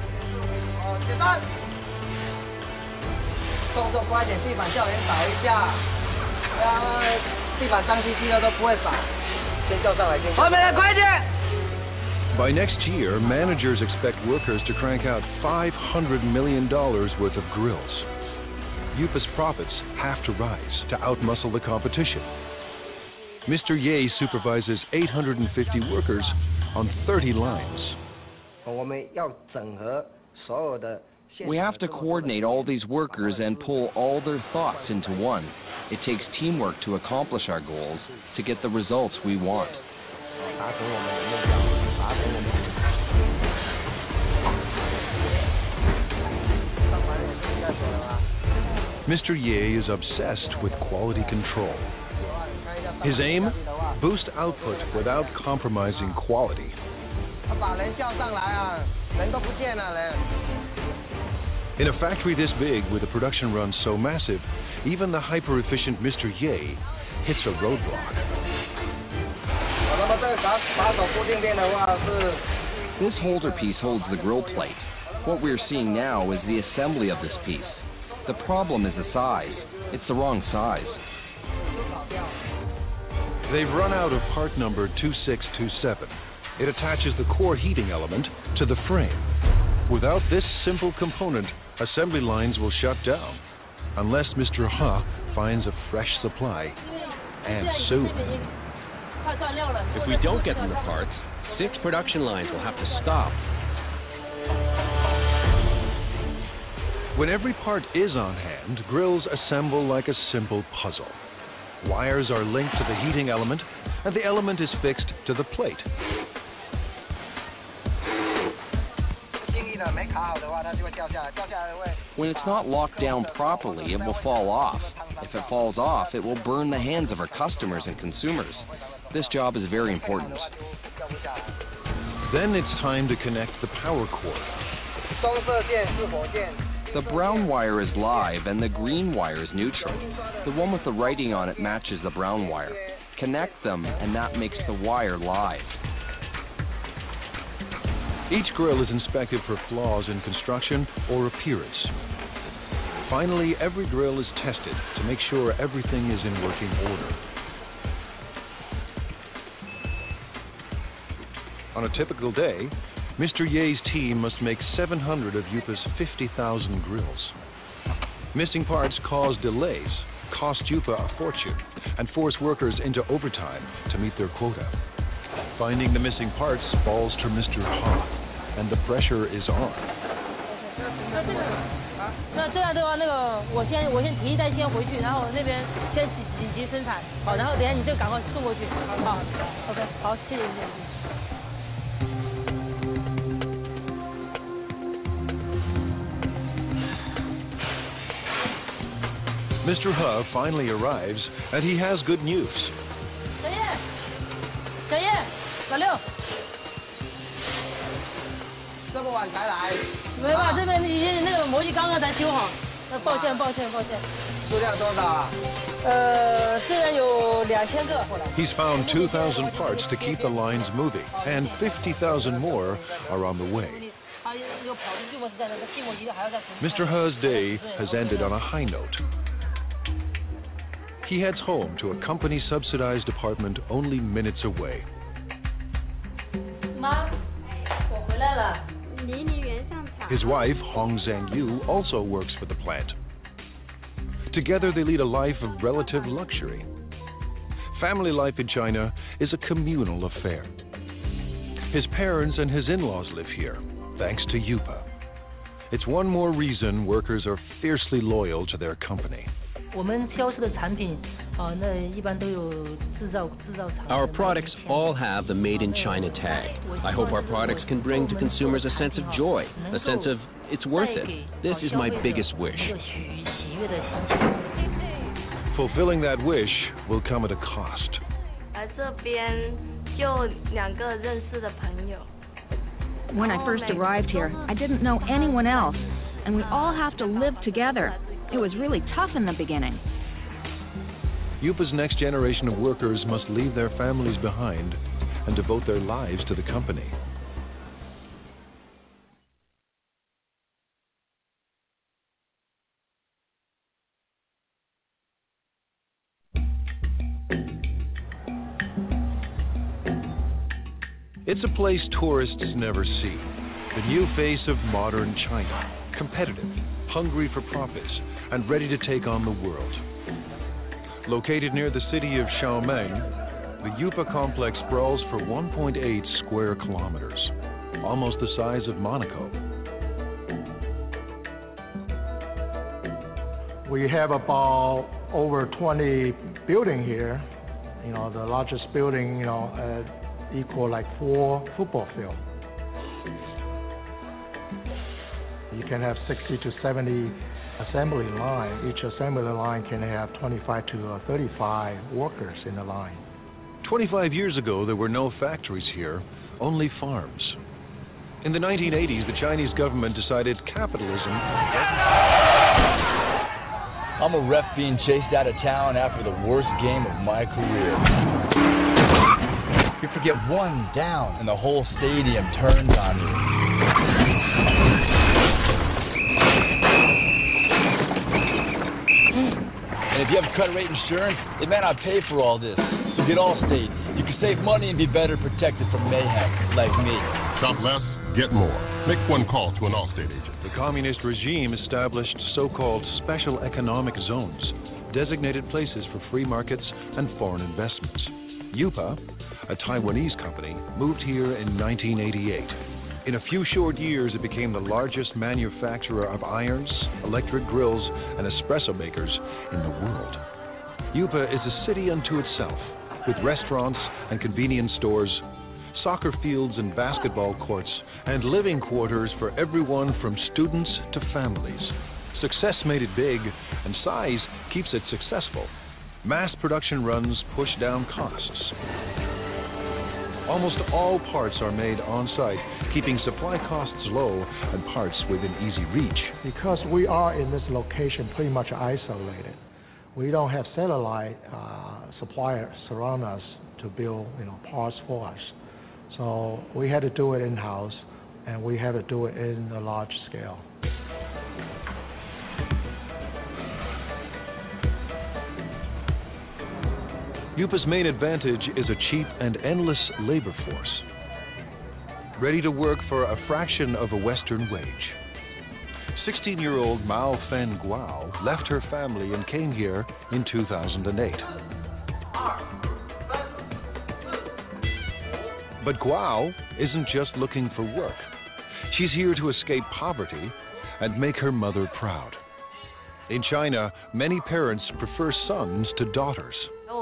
Speaker 2: 动作快点，地板叫人扫一下，不然地板脏兮兮的都不会扫。先叫上来，先。后面来，快点！
Speaker 24: By next year, managers expect workers to crank out five hundred million dollars worth of grills. Yupa's profits have to rise to outmuscle the competition. Mister Ye supervises eight hundred fifty workers on thirty lines.
Speaker 6: 我们要整合所有的。
Speaker 7: We have to coordinate all these workers and pull all their thoughts into one. It takes teamwork to accomplish our goals, to get the results we want.
Speaker 24: Mister Ye is obsessed with quality control. His aim? Boost output without compromising quality. In a factory this big, with a production run so massive, even the hyper-efficient Mister Ye hits a roadblock.
Speaker 7: This holder piece holds the grill plate. What we're seeing now is the assembly of this piece. The problem is the size. It's the wrong size.
Speaker 24: They've run out of part number two six two seven. It attaches the core heating element to the frame. Without this simple component, assembly lines will shut down, unless Mister He finds a fresh supply, and soon.
Speaker 3: If we don't get them the parts, six production lines will have to stop.
Speaker 24: When every part is on hand, grills assemble like a simple puzzle. Wires are linked to the heating element, and the element is fixed to the plate.
Speaker 7: When it's not locked down properly, it will fall off. If it falls off, it will burn the hands of our customers and consumers. This job is very important.
Speaker 24: Then it's time to connect the power cord.
Speaker 7: The brown wire is live and the green wire is neutral. The one with the writing on it matches the brown wire. Connect them and that makes the wire live.
Speaker 24: Each grill is inspected for flaws in construction or appearance. Finally, every grill is tested to make sure everything is in working order. On a typical day, Mister Ye's team must make seven hundred of Yupa's fifty thousand grills. Missing parts cause delays, cost Yupa a fortune, and force workers into overtime to meet their quota. Finding the missing parts falls to Mister He, and the pressure is on.
Speaker 2: 那这样的话，那个我先我先提一袋先回去，然后那边先紧急生产，好，然后等一下你就赶快送过去，好 ，OK， 好，谢谢谢谢。
Speaker 24: Mister He finally arrives, and he has good news.
Speaker 2: 小叶，小叶，老六，
Speaker 6: 这么晚才来？
Speaker 2: 没办法，这边已经那个模具刚刚才修好，呃，抱歉抱歉抱歉。
Speaker 6: 数量多少啊？
Speaker 2: 呃，这边有两千个。
Speaker 24: He's found two thousand parts to keep the lines moving, and fifty thousand more are on the way. Mister He's day has ended on a high note. He heads home to a company-subsidized apartment only minutes away.
Speaker 2: 妈，我回来了。
Speaker 24: His wife, Hong Zhangyu, also works for the plant. Together, they lead a life of relative luxury. Family life in China is a communal affair. His parents and his in-laws live here, thanks to Yupa. It's one more reason workers are fiercely loyal to their company.
Speaker 3: Our products all have the Made in China tag. I hope our products can bring to consumers a sense of joy, a sense of it's worth it. This is my biggest wish.
Speaker 24: Fulfilling that wish will come at a cost.
Speaker 4: When I first arrived here, I didn't know anyone else, and we all have to live together. It was really tough in the beginning.
Speaker 24: Yupa's next generation of workers must leave their families behind and devote their lives to the company. It's a place tourists never see. The new face of modern China, competitive, hungry for profits, and ready to take on the world. Located near the city of Xiaomeng, the Yupa complex sprawls for one point eight square kilometers, almost the size of Monaco.
Speaker 5: We have about over twenty buildings here. You know, the largest building, you know, uh, equal like four football fields. You can have sixty to seventy assembly line. Each assembly line can have twenty-five to thirty-five workers in the line.
Speaker 24: twenty-five years ago, there were no factories here, only farms. In the nineteen eighties, the Chinese government decided capitalism...
Speaker 8: I'm a ref being chased out of town after the worst game of my career. You forget one down, and the whole stadium turns on you. And if you have cut rate insurance, they may not pay for all this. You get Allstate. You can save money and be better protected from mayhem, like me.
Speaker 9: Shop less, get more. Make one call to an Allstate agent.
Speaker 24: The communist regime established so-called special economic zones, designated places for free markets and foreign investments. Yupa, a Taiwanese company, moved here in nineteen eighty-eight. In a few short years, it became the largest manufacturer of irons, electric grills, and espresso makers in the world. Yupa is a city unto itself, with restaurants and convenience stores, soccer fields and basketball courts, and living quarters for everyone from students to families. Success made it big, and size keeps it successful. Mass production runs push down costs. Almost all parts are made on-site, keeping supply costs low and parts within easy reach.
Speaker 5: Because we are in this location pretty much isolated, we don't have satellite uh, suppliers surround us to build, you know, parts for us. So we had to do it in-house, and we had to do it in a large scale.
Speaker 24: Yupa's main advantage is a cheap and endless labor force, ready to work for a fraction of a Western wage. sixteen-year-old Mao Fen Guo left her family and came here in two thousand eight. But Guo isn't just looking for work. She's here to escape poverty and make her mother proud. In China, many parents prefer sons to daughters.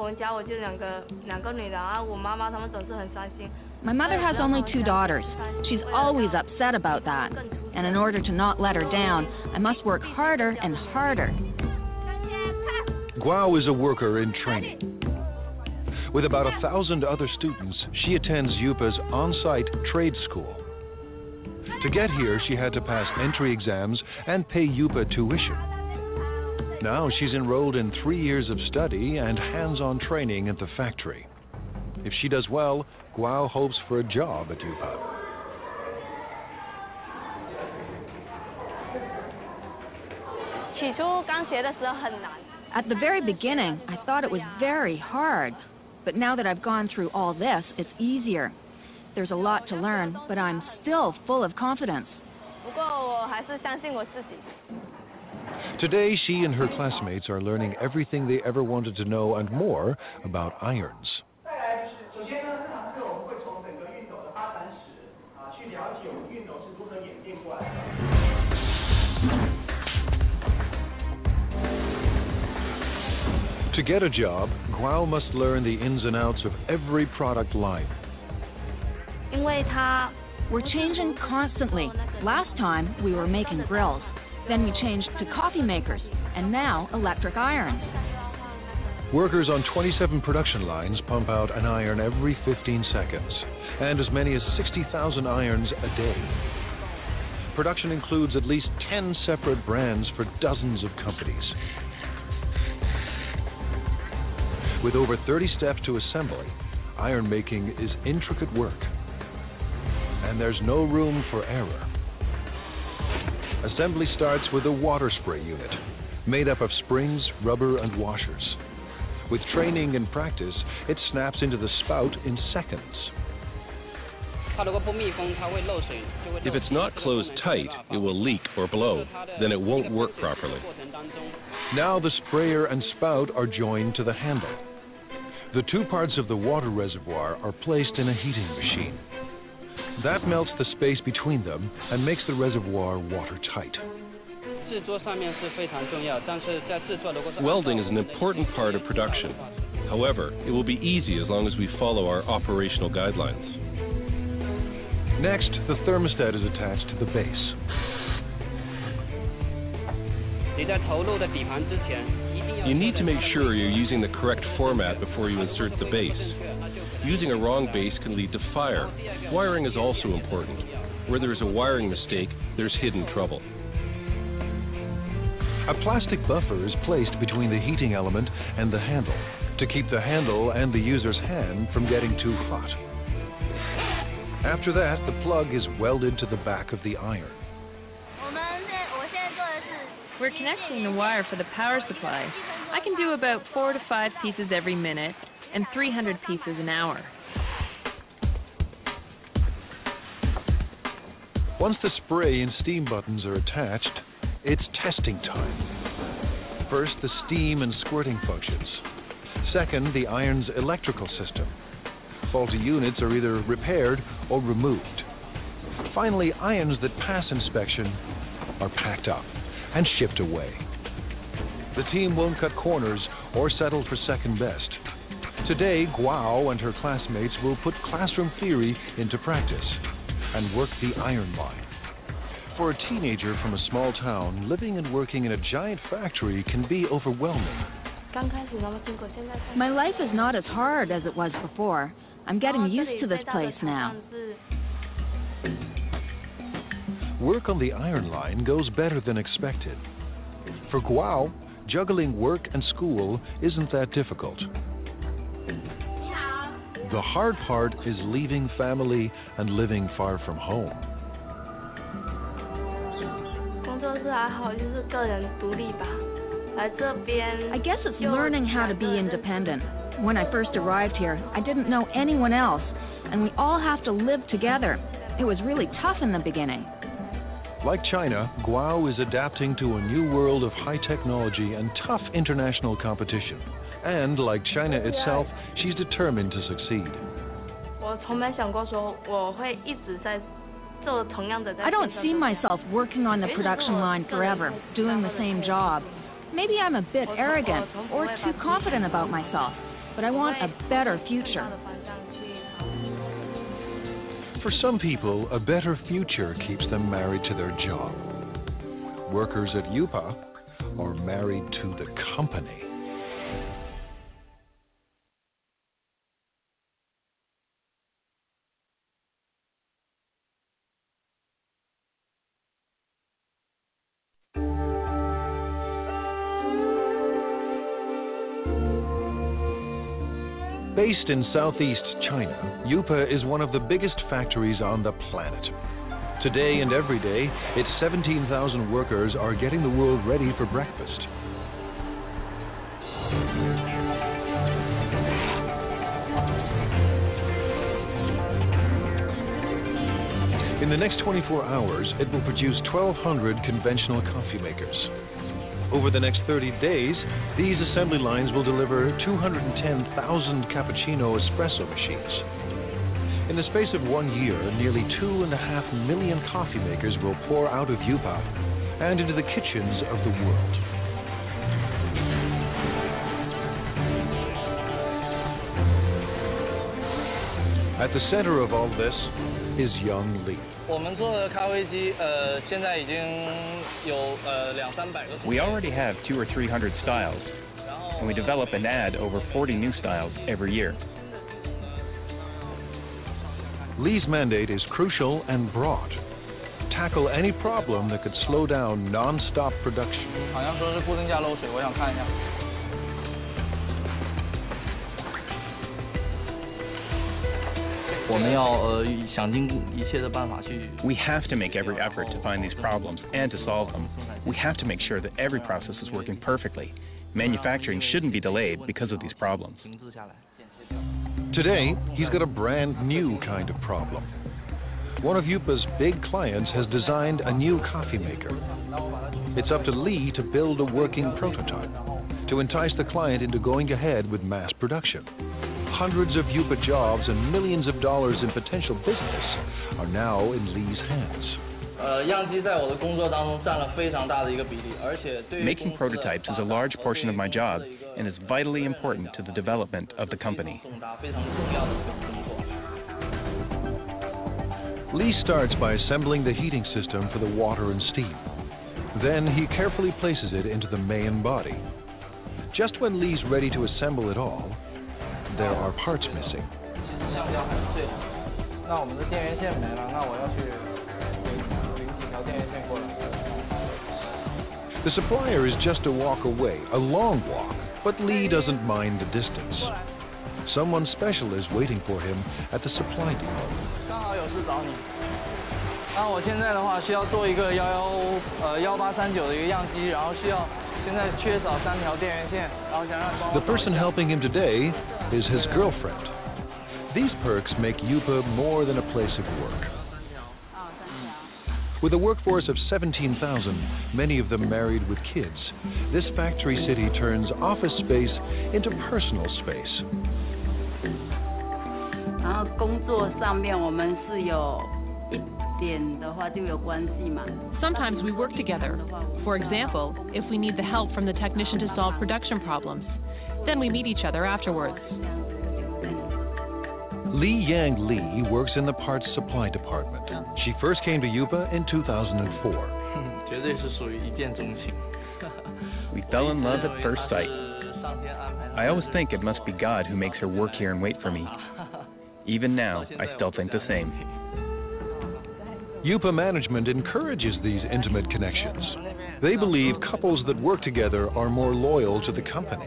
Speaker 4: My mother has only two daughters. She's always upset about that. And in order to not let her down, I must work harder and harder.
Speaker 24: Guo is a worker in training. With about a thousand other students, she attends Yupa's on-site trade school. To get here, she had to pass entry exams and pay Yupa tuition. Now she's enrolled in three years of study and hands-on training at the factory. If she does well, Guo hopes for a job at Yupa.
Speaker 4: At the very beginning, I thought it was very hard. But now that I've gone through all this, it's easier. There's a lot to learn, but I'm still full of confidence.
Speaker 24: Today, she and her classmates are learning everything they ever wanted to know and more about irons. To get a job, Guo must learn the ins and outs of every product line.
Speaker 4: We're changing constantly. Last time, we were making grills. Then we changed to coffee makers, and now electric irons.
Speaker 24: Workers on twenty-seven production lines pump out an iron every fifteen seconds, and as many as sixty thousand irons a day. Production includes at least ten separate brands for dozens of companies. With over thirty steps to assembly, iron making is intricate work, and there's no room for error. Assembly starts with a water spray unit, made up of springs, rubber, and washers. With training and practice, it snaps into the spout in seconds.
Speaker 3: If it's not closed tight, it will leak or blow. Then it won't work properly.
Speaker 24: Now the sprayer and spout are joined to the handle. The two parts of the water reservoir are placed in a heating machine. That melts the space between them and makes the reservoir watertight.
Speaker 3: Welding is an important part of production. However, it will be easy as long as we follow our operational guidelines.
Speaker 24: Next, the thermostat is attached to the base.
Speaker 3: You need to make sure you're using the correct format before you insert the base. Using a wrong base can lead to fire. Wiring is also important. Where there is a wiring mistake, there's hidden trouble.
Speaker 24: A plastic buffer is placed between the heating element and the handle to keep the handle and the user's hand from getting too hot. After that, the plug is welded to the back of the iron.
Speaker 10: We're connecting the wire for the power supply. I can do about four to five pieces every minute and three hundred pieces an hour.
Speaker 24: Once the spray and steam buttons are attached, it's testing time. First, the steam and squirting functions. Second, the iron's electrical system. Faulty units are either repaired or removed. Finally, irons that pass inspection are packed up and shipped away. The team won't cut corners or settle for second best. Today, Guo and her classmates will put classroom theory into practice and work the iron line. For a teenager from a small town, living and working in a giant factory can be overwhelming.
Speaker 4: My life is not as hard as it was before. I'm getting used to this place now.
Speaker 24: Work on the iron line goes better than expected. For Guo, juggling work and school isn't that difficult. The hard part is leaving family and living far from home.
Speaker 4: I guess it's learning how to be independent. When I first arrived here, I didn't know anyone else, and we all have to live together. It was really tough in the beginning.
Speaker 24: Like China, Guo is adapting to a new world of high technology and tough international competition. And like China itself, she's determined to succeed.
Speaker 4: I don't see myself working on the production line forever, doing the same job. Maybe I'm a bit arrogant or too confident about myself, but I want a better future.
Speaker 24: For some people, a better future keeps them married to their job. Workers at U P A are married to the company. Based in southeast China, U P A is one of the biggest factories on the planet. Today and every day, its seventeen thousand workers are getting the world ready for breakfast. In the next twenty-four hours, it will produce twelve hundred conventional coffee makers. Over the next thirty days, these assembly lines will deliver two hundred ten thousand cappuccino espresso machines. In the space of one year, nearly two and a half million coffee makers will pour out of U P A and into the kitchens of the world. At the center of all this is Young Li.
Speaker 12: We already have two or three hundred styles, and we develop and add over forty new styles every year.
Speaker 24: Li's mandate is crucial and broad. Tackle any problem that could slow down non-stop production.
Speaker 12: We have to make every effort to find these problems and to solve them. We have to make sure that every process is working perfectly. Manufacturing shouldn't be delayed because of these problems.
Speaker 24: Today, he's got a brand new kind of problem. One of U P A's big clients has designed a new coffee maker. It's up to Li to build a working prototype to entice the client into going ahead with mass production. Hundreds of U P A jobs and millions of dollars in potential business are now in Li's hands.
Speaker 12: Making prototypes is a large portion of my job and is vitally important to the development of the company.
Speaker 24: Li starts by assembling the heating system for the water and steam. Then he carefully places it into the main body. Just when Li's ready to assemble it all, there are parts missing. The supplier is just a walk away, a long walk, but Li doesn't mind the distance. Someone special is waiting for him at the supply depot. The person helping him today is his girlfriend. These perks make U P A more than a place of work. With a workforce of seventeen thousand, many of them married with kids, this factory city turns office space into personal space.
Speaker 13: 然后工作上面我们是有一点的话就有关系嘛。
Speaker 10: Sometimes we work together. For example, if we need the help from the technician to solve production problems, then we meet each other afterwards.
Speaker 24: Li Yang Li works in the parts supply department. She first came to Yupa in two thousand four.
Speaker 14: 绝对是属于一见钟情。
Speaker 12: We fell in love at first sight. I always think it must be God who makes her work here and wait for me. Even now, I still think the same.
Speaker 24: Yupa management encourages these intimate connections. They believe couples that work together are more loyal to the company.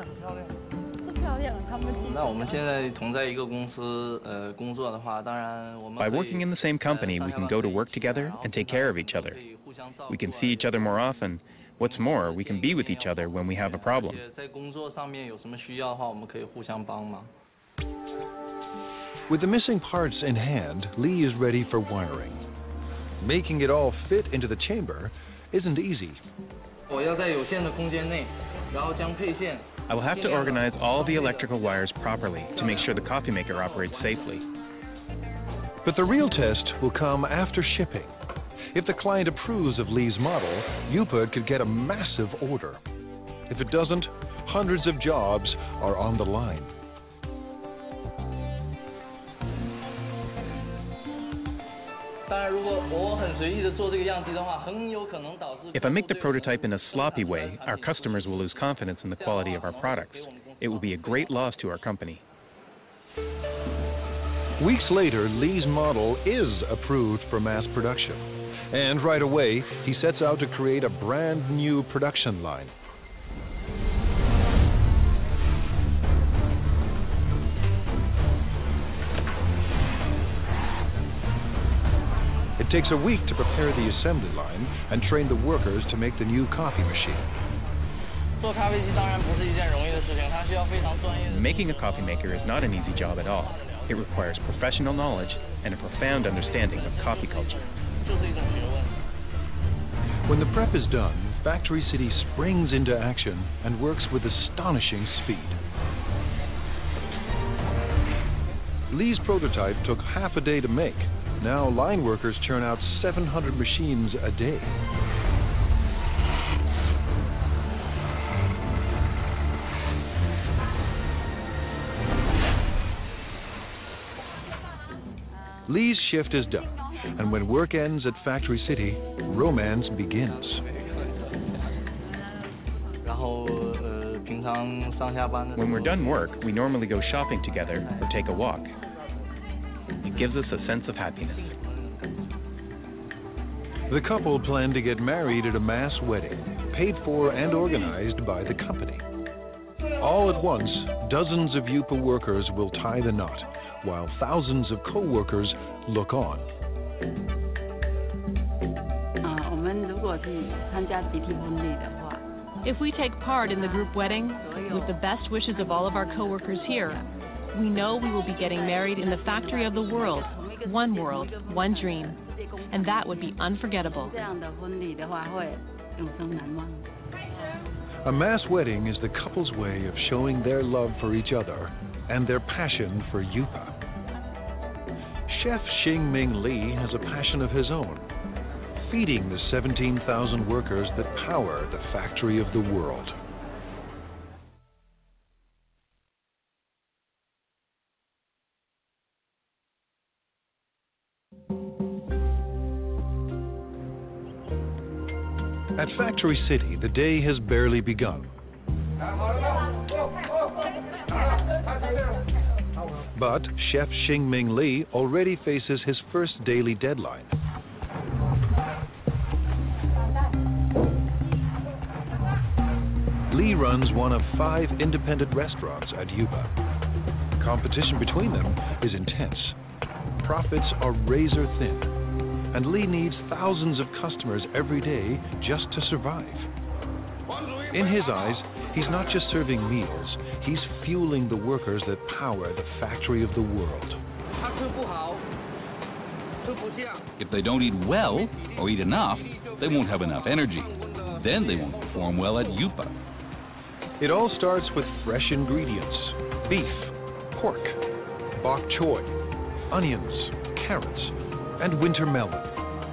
Speaker 14: 那我们现在同在一个公司呃工作的话，当然我们
Speaker 12: By working in the same company, we can go to work together and take care of each other. We can see each other more often. What's more, we can be with each other when we have a problem.
Speaker 14: 在工作上面有什么需要的话，我们可以互相帮忙。
Speaker 24: With the missing parts in hand, Li is ready for wiring. Making it all fit into the chamber isn't easy.
Speaker 14: 我要在有限的空间内，然后将配线。
Speaker 12: I will have to organize all the electrical wires properly to make sure the coffee maker operates safely.
Speaker 24: But the real test will come after shipping. If the client approves of Li's model, Yupa could get a massive order. If it doesn't, hundreds of jobs are on the line.
Speaker 12: If I make the prototype in a sloppy way, our customers will lose confidence in the quality of our products. It will be a great loss to our company.
Speaker 24: Weeks later, Li's model is approved for mass production. And right away, he sets out to create a brand new production line. It takes a week to prepare the assembly line and train the workers to make the new coffee machine.
Speaker 12: Making a coffee maker is not an easy job at all. It requires professional knowledge and a profound understanding of coffee culture.
Speaker 24: When the prep is done, Factory City springs into action and works with astonishing speed. Li's prototype took half a day to make. Now line workers churn out seven hundred machines a day. Li's shift is done, and when work ends at Factory City, romance begins.
Speaker 12: When we're done work, we normally go shopping together or take a walk. It gives us a sense of happiness.
Speaker 24: The couple plan to get married at a mass wedding, paid for and organized by the company. All at once, dozens of Yupa workers will tie the knot, while thousands of co-workers look on.
Speaker 10: If we take part in the group wedding, with the best wishes of all of our co-workers here, we know we will be getting married in the factory of the world, one world, one dream, and that would be unforgettable.
Speaker 24: A mass wedding is the couple's way of showing their love for each other and their passion for Yupa. Chef Xingming Li has a passion of his own, feeding the seventeen thousand workers that power the factory of the world. At Factory City, the day has barely begun. But Chef Xingming Li already faces his first daily deadline. Li runs one of five independent restaurants at Yupa. Competition between them is intense. Profits are razor thin, and Li needs thousands of customers every day just to survive. In his eyes, he's not just serving meals, he's fueling the workers that power the factory of the world.
Speaker 15: If they don't eat well or eat enough, they won't have enough energy. Then they won't perform well at Yupa.
Speaker 24: It all starts with fresh ingredients: beef, pork, bok choy, onions, carrots, and winter melon.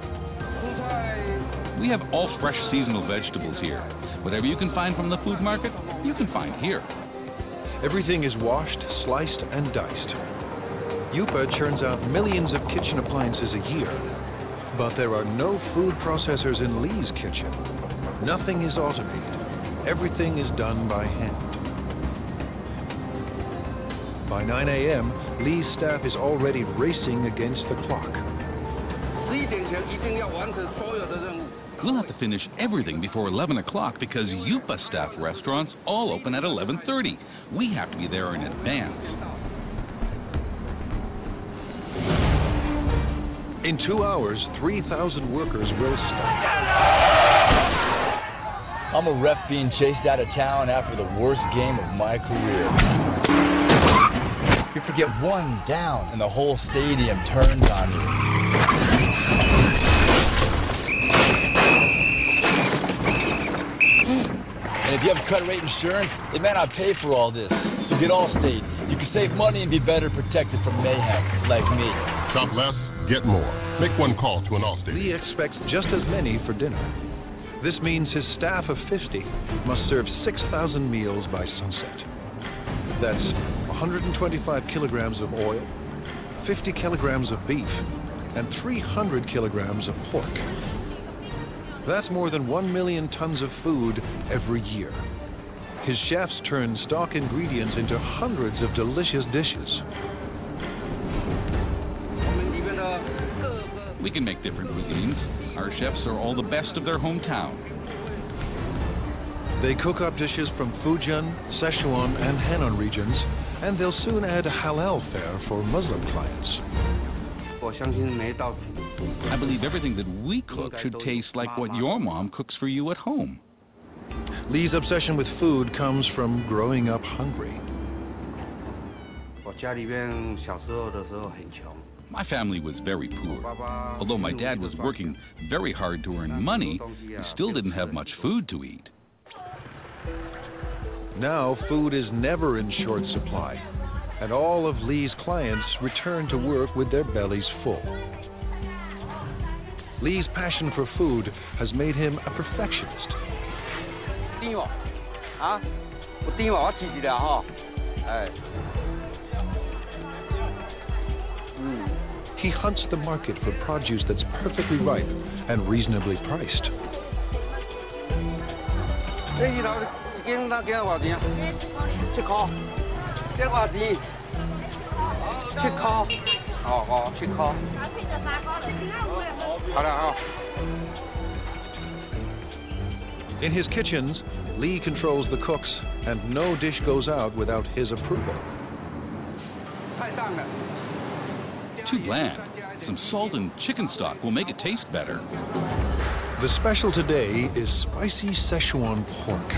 Speaker 15: We have all fresh seasonal vegetables here. Whatever you can find from the food market, you can find here.
Speaker 24: Everything is washed, sliced, and diced. Yupa churns out millions of kitchen appliances a year, but there are no food processors in Lee's kitchen. Nothing is automated. Everything is done by hand. By nine a m, Lee's staff is already racing against the clock.
Speaker 15: We'll have to finish everything before eleven o'clock because Yupa staff restaurants all open at eleven thirty. We have to be there in advance.
Speaker 24: In two hours, three thousand workers will stop.
Speaker 8: I'm a ref being chased out of town after the worst game of my career. You forget one down, and the whole stadium turns on you. And if you have cut rate insurance, they may not pay for all this. So get Allstate. You can save money and be better protected from mayhem, like me.
Speaker 9: Shop less, get more. Make one call to an Allstate.
Speaker 24: Lee expects just as many for dinner. This means his staff of fifty must serve six thousand meals by sunset. That's one hundred twenty-five kilograms of oil, fifty kilograms of beef, and three hundred kilograms of pork. That's more than one million tons of food every year. His chefs turn stock ingredients into hundreds of delicious dishes.
Speaker 15: We can make different cuisines. Our chefs are all the best of their hometown.
Speaker 24: They cook up dishes from Fujian, Sichuan, and Henan regions, and they'll soon add a halal fare for Muslim clients.
Speaker 15: I believe everything that we cook should taste like what your mom cooks for you at home.
Speaker 24: Lee's obsession with food comes from growing up hungry.
Speaker 15: My family was very poor. Although my dad was working very hard to earn money, we still didn't have much food to eat.
Speaker 24: Now food is never in short supply, and all of Lee's clients return to work with their bellies full. Lee's passion for food has made him a perfectionist. He hunts the market for produce that's perfectly ripe and reasonably priced. In his kitchens, Lee controls the cooks, and no dish goes out without his approval.
Speaker 15: Too bland. Some salt and chicken stock will make it taste better.
Speaker 24: The special today is spicy Sichuan pork.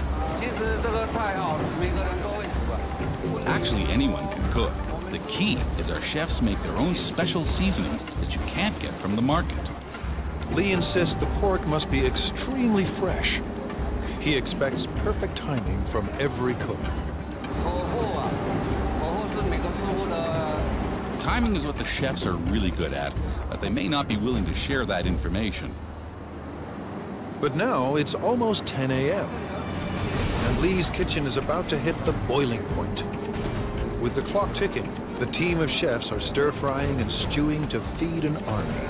Speaker 15: Actually, anyone can cook. The key is our chefs make their own special seasonings that you can't get from the market.
Speaker 24: Lee insists the pork must be extremely fresh. He expects perfect timing from every cook.
Speaker 15: Timing is what the chefs are really good at, but they may not be willing to share that information.
Speaker 24: But now it's almost ten a m, and Lee's kitchen is about to hit the boiling point. With the clock ticking, the team of chefs are stir-frying and stewing to feed an army.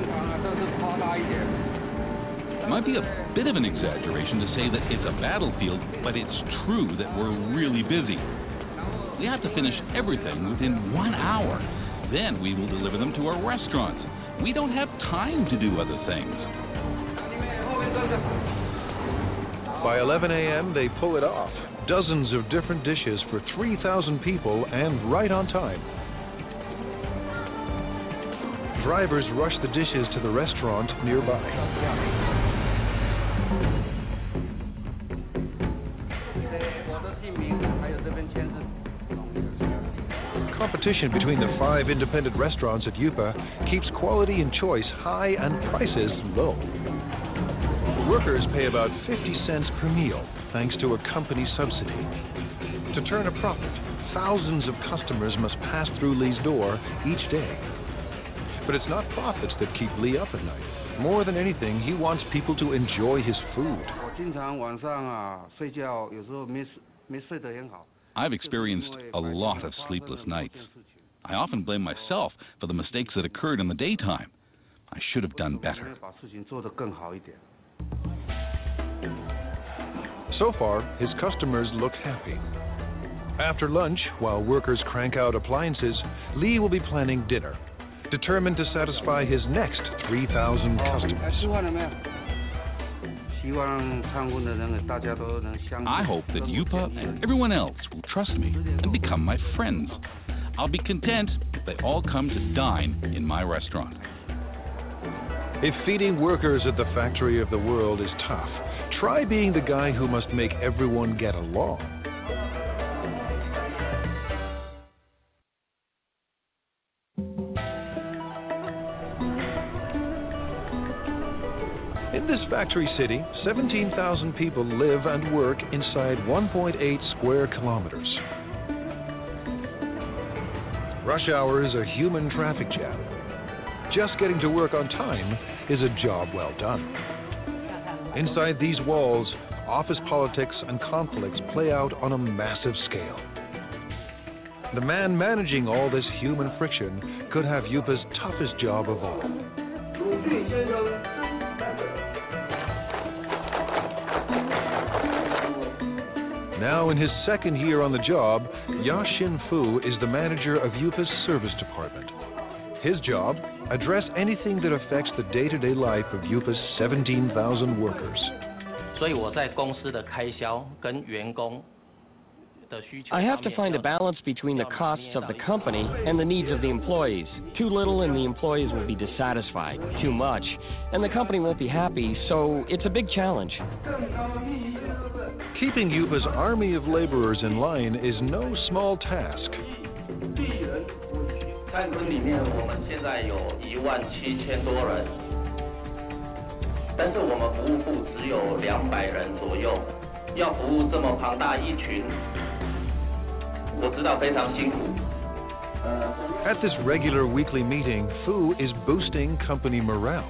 Speaker 15: It might be a bit of an exaggeration to say that it's a battlefield, but it's true that we're really busy. We have to finish everything within one hour. Then we will deliver them to our restaurants. We don't have time to do other things.
Speaker 24: By eleven a m, they pull it off. Dozens of different dishes for three thousand people and right on time. Drivers rush the dishes to the restaurant nearby. competition between the five independent restaurants at Yupa keeps quality and choice high and prices low. Workers pay about fifty cents per meal, thanks to a company subsidy. To turn a profit, thousands of customers must pass through Li's door each day. But it's not profits that keep Li up at night. More than anything, he wants people to enjoy his food.
Speaker 15: I've experienced a lot of sleepless nights. I often blame myself for the mistakes that occurred in the daytime. I should have done better.
Speaker 24: So far, his customers look happy. After lunch, while workers crank out appliances, Li will be planning dinner, determined to satisfy his next three thousand customers.
Speaker 15: I hope that Yupa and everyone else will trust me and become my friends. I'll be content if they all come to dine in my restaurant.
Speaker 24: If feeding workers at the factory of the world is tough, try being the guy who must make everyone get along. In this factory city, seventeen thousand people live and work inside one point eight square kilometers. Rush hour is a human traffic jam. Just getting to work on time is a job well done. Inside these walls, office politics and conflicts play out on a massive scale. The man managing all this human friction could have Yupa's toughest job of all. Now in his second year on the job, Ya-Shin Fu is the manager of Yupa's service department. His job, address anything that affects the day-to-day life of Yupa's seventeen thousand workers.
Speaker 16: I have to find a balance between the costs of the company and the needs of the employees. Too little and the employees will be dissatisfied. Too much and the company won't be happy, so it's a big challenge.
Speaker 24: Keeping Yupa's army of laborers in line is no small task. At this regular weekly meeting, Fu is boosting company morale.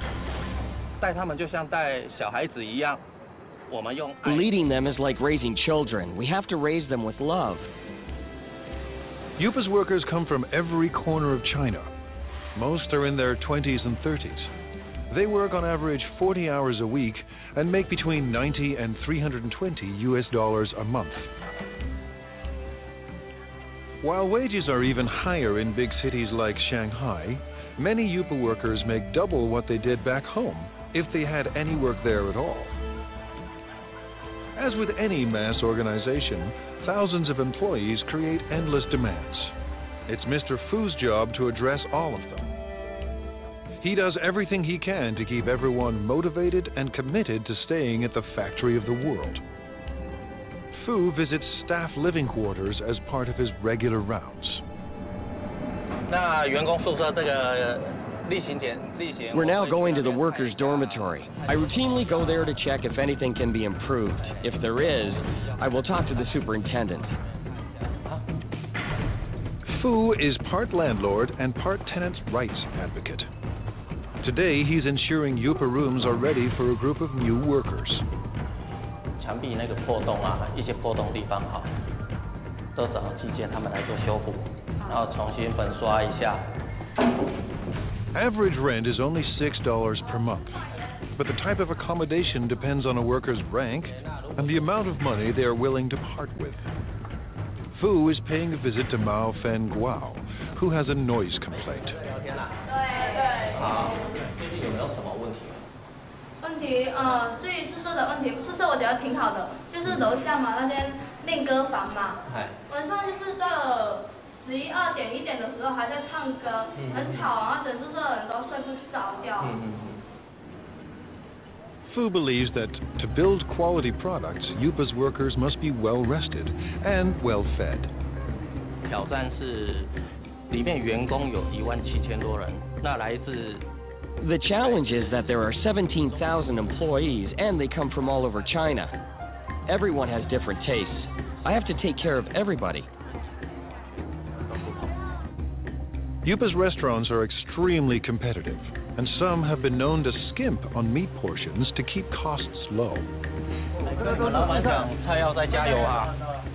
Speaker 16: Leading them is like raising children. We have to raise them with love.
Speaker 24: Yupa's workers come from every corner of China. Most are in their twenties and thirties. They work on average forty hours a week and make between ninety and three hundred twenty U S dollars a month. While wages are even higher in big cities like Shanghai, many Yupa workers make double what they did back home if they had any work there at all. As with any mass organization, thousands of employees create endless demands. It's Mister Fu's job to address all of them. He does everything he can to keep everyone motivated and committed to staying at the factory of the world. Fu visits staff living quarters as part of his regular rounds.
Speaker 16: We're now going to the workers' dormitory. I routinely go there to check if anything can be improved. If there is, I will talk to the superintendent.
Speaker 24: Fu is part landlord and part tenant's rights advocate. Today, he's ensuring Yupa rooms are ready for a group of new workers. Average rent is only six dollars per month, but the type of accommodation depends on a worker's rank and the amount of money they are willing to part with. Fu is paying a visit to Mao Fen Guao, who has a noise complaint.
Speaker 17: 问题，呃，至于宿舍的问题，宿舍我觉得挺好的，就是楼下嘛那间练歌房嘛，晚上就是到了十一二点一点的时候还在唱歌，很吵，然后整宿舍的人都睡不着觉。
Speaker 24: Fu believes that to build quality products, Yupa's workers must be well rested and well fed.
Speaker 14: 挑战是里面员工有一万七千多人，那来自
Speaker 16: The challenge is that there are seventeen thousand employees and they come from all over China. Everyone has different tastes. I have to take care of everybody.
Speaker 24: Yupa's restaurants are extremely competitive, and some have been known to skimp on meat portions to keep costs low.
Speaker 14: 老板想菜要再加油啊！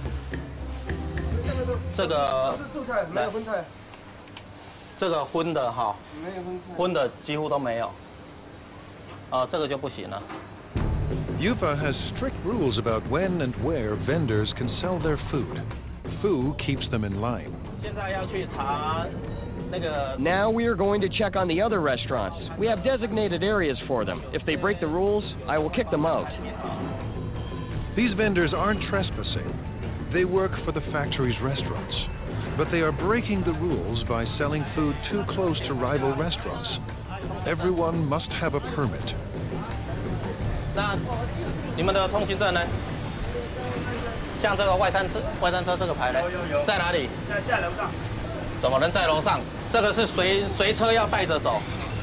Speaker 14: 这个没有荤菜，这个荤的哈，没有荤菜，荤的几乎都没有。啊，这个就不行了。
Speaker 24: Yupa has strict rules about when and where vendors can sell their food. Fu keeps them in line.
Speaker 14: 现在要去查那个。
Speaker 16: Now we are going to check on the other restaurants. We have designated areas for them. If they break the rules, I will kick them out.
Speaker 24: These vendors aren't trespassing. They work for the factory's restaurants. But they are breaking the rules by selling food too close to rival restaurants. Everyone must have a permit.
Speaker 14: 那你们的通行证呢？像这个外山车、外山车这个牌呢，在哪里？在在楼上。怎么能在楼上？这个是随随车要带着走。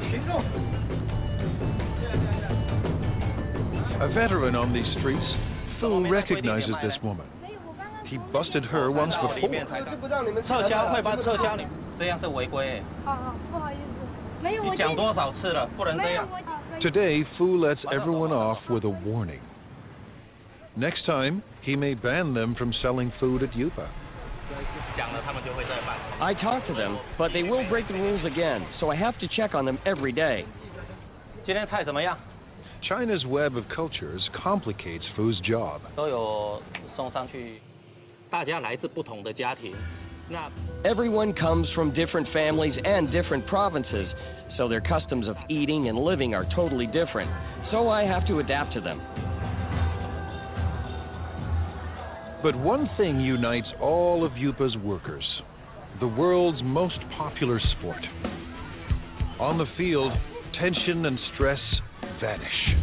Speaker 24: A veteran on these streets, Fu recognizes this woman. He busted her once before.
Speaker 14: 撤销，会把撤销你，这样是违规。
Speaker 22: 哦，不好意思，没有。
Speaker 14: 你讲多少次了，不能这样。
Speaker 24: Today, Fu lets everyone off with a warning. Next time, he may ban them from selling food at Yupa.
Speaker 16: I talk to them, but they will break the rules again, so I have to check on them every day.
Speaker 14: 今天菜怎么样？
Speaker 24: China's web of cultures complicates Fu's job.
Speaker 14: 都有送上去，大家来自不同的家庭。那
Speaker 16: Everyone comes from different families and different provinces, so their customs of eating and living are totally different. So I have to adapt to them.
Speaker 24: But one thing unites all of Yupa's workers: the world's most popular sport. On the field, tension and stress vanish.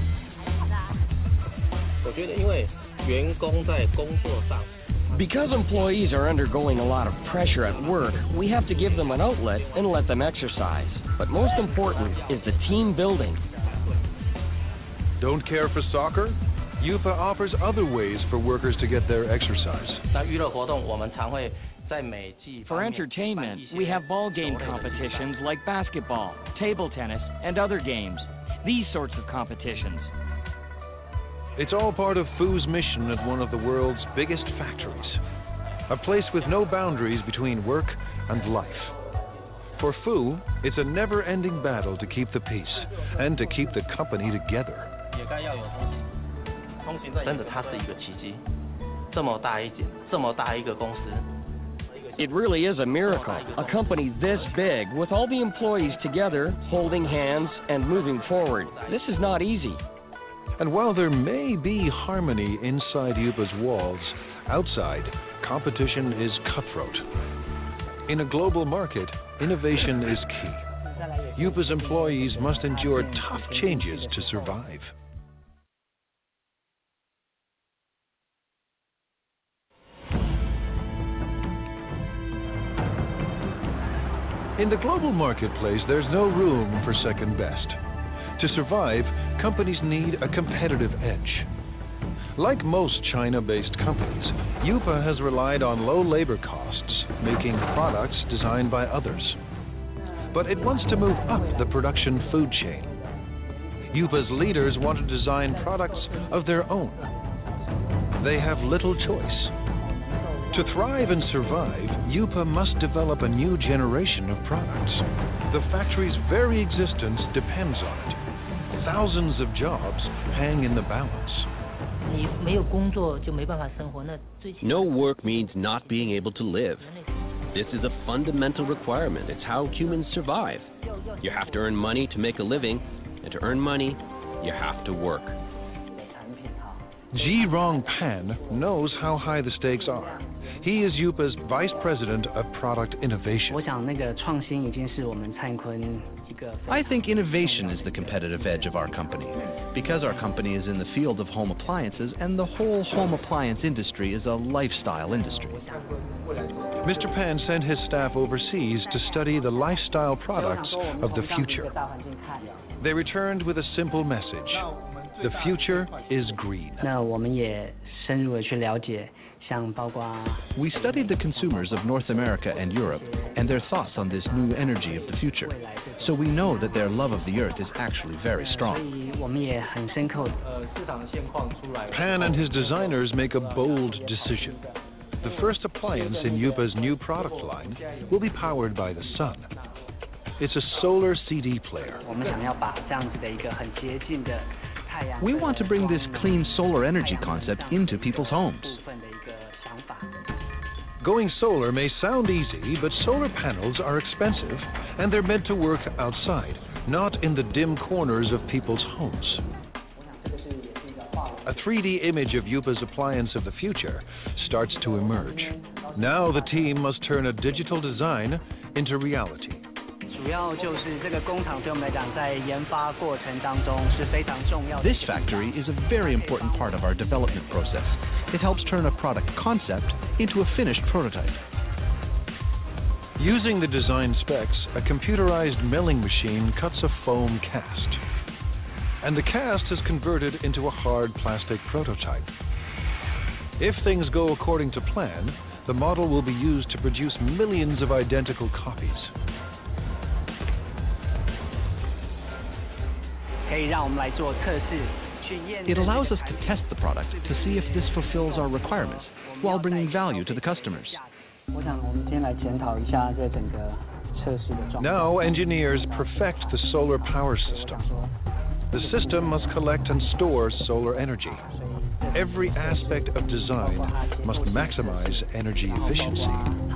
Speaker 14: 我觉得，因为员工在工作上。
Speaker 16: Because employees are undergoing a lot of pressure at work, we have to give them an outlet and let them exercise. But most important is the team building.
Speaker 24: Don't care for soccer? Yupa offers other ways for workers to get their exercise.
Speaker 14: 那娱乐活动，我们常会在每季。
Speaker 18: For entertainment, we have ball game competitions like basketball, table tennis, and other games. These sorts of competitions.
Speaker 24: It's all part of Fu's mission at one of the world's biggest factories, a place with no boundaries between work and life. For Fu, it's a never-ending battle to keep the peace and to keep the company together.
Speaker 14: 真的，它是一个奇迹，这么大一间，这么大一个公司。
Speaker 16: It really is a miracle. A company this big, with all the employees together, holding hands and moving forward. This is not easy.
Speaker 24: And while there may be harmony inside Yupa's walls, outside, competition is cutthroat. In a global market, innovation is key. Yupa's employees must endure tough changes to survive. In the global marketplace, there's no room for second best. To survive, companies need a competitive edge. Like most China-based companies, Yupa has relied on low labor costs, making products designed by others. But it wants to move up the production food chain. Yupa's leaders want to design products of their own. They have little choice. To thrive and survive, Yupa must develop a new generation of products. The factory's very existence depends on it. Thousands of jobs hang in the balance.
Speaker 3: No work means not being able to live. This is a fundamental requirement. It's how humans survive. You have to earn money to make a living, and to earn money, you have to work.
Speaker 24: Ji Rongpan knows how high the stakes are. He is Yupa's Vice President of Product Innovation.
Speaker 11: I think innovation is the competitive edge of our company, because our company is in the field of home appliances, and the whole home appliance industry is a lifestyle industry.
Speaker 24: Mister Pan sent his staff overseas to study the lifestyle products of the future. They returned with a simple message: the future is green.
Speaker 11: We studied the consumers of North America and Europe and their thoughts on this new energy of the future, so we know that their love of the earth is actually very strong.
Speaker 24: Pan and his designers make a bold decision. The first appliance in Yupa's new product line will be powered by the sun. It's a solar C D player.
Speaker 11: We want to bring this clean solar energy concept into people's homes.
Speaker 24: Going solar may sound easy, but solar panels are expensive, and they're meant to work outside, not in the dim corners of people's homes. A three D image of Yupa's appliance of the future starts to emerge. Now the team must turn a digital design into reality.
Speaker 11: This factory is a very important part of our development process. It helps turn a product concept into a finished prototype.
Speaker 24: Using the design specs, a computerized milling machine cuts a foam cast. And the cast is converted into a hard plastic prototype. If things go according to plan, the model will be used to produce millions of identical copies.
Speaker 11: It allows us to test the product to see if this fulfills our requirements while bringing value to the customers.
Speaker 24: Now engineers perfect the solar power system. The system must collect and store solar energy. Every aspect of design must maximize energy efficiency.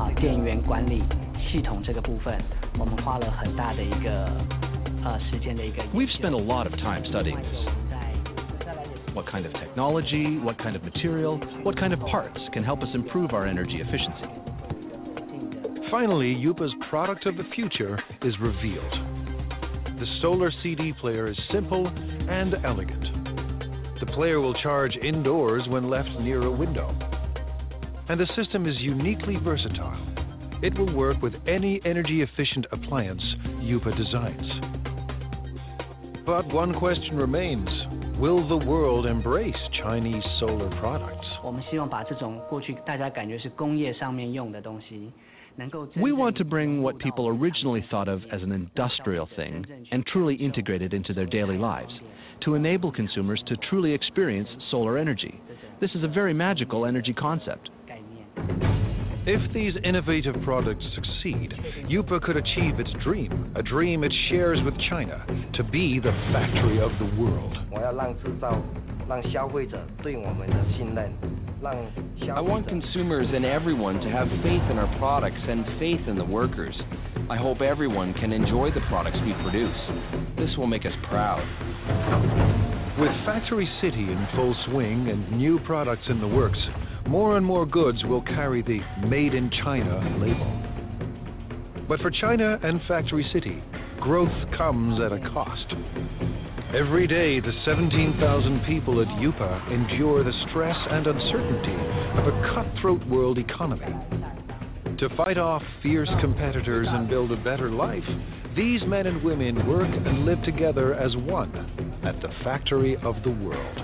Speaker 11: We've spent a lot of time studying this. What kind of technology, what kind of material, what kind of parts can help us improve our energy efficiency.
Speaker 24: Finally, Yupa's product of the future is revealed. The solar C D player is simple and elegant. The player will charge indoors when left near a window. And the system is uniquely versatile. It will work with any energy-efficient appliance Yupa designs. But one question remains: will the world embrace Chinese solar products?
Speaker 11: We want to bring what people originally thought of as an industrial thing and truly integrate it into their daily lives, to enable consumers to truly experience solar energy. This is a very magical energy concept.
Speaker 24: If these innovative products succeed, Yupa could achieve its dream, a dream it shares with China, to be the factory of the world.
Speaker 16: I want consumers and everyone to have faith in our products and faith in the workers. I hope everyone can enjoy the products we produce. This will make us proud.
Speaker 24: With Factory City in full swing and new products in the works, more and more goods will carry the Made in China label. But for China and Factory City, growth comes at a cost. Every day, the seventeen thousand people at Yupa endure the stress and uncertainty of a cutthroat world economy. To fight off fierce competitors and build a better life, these men and women work and live together as one at the factory of the world.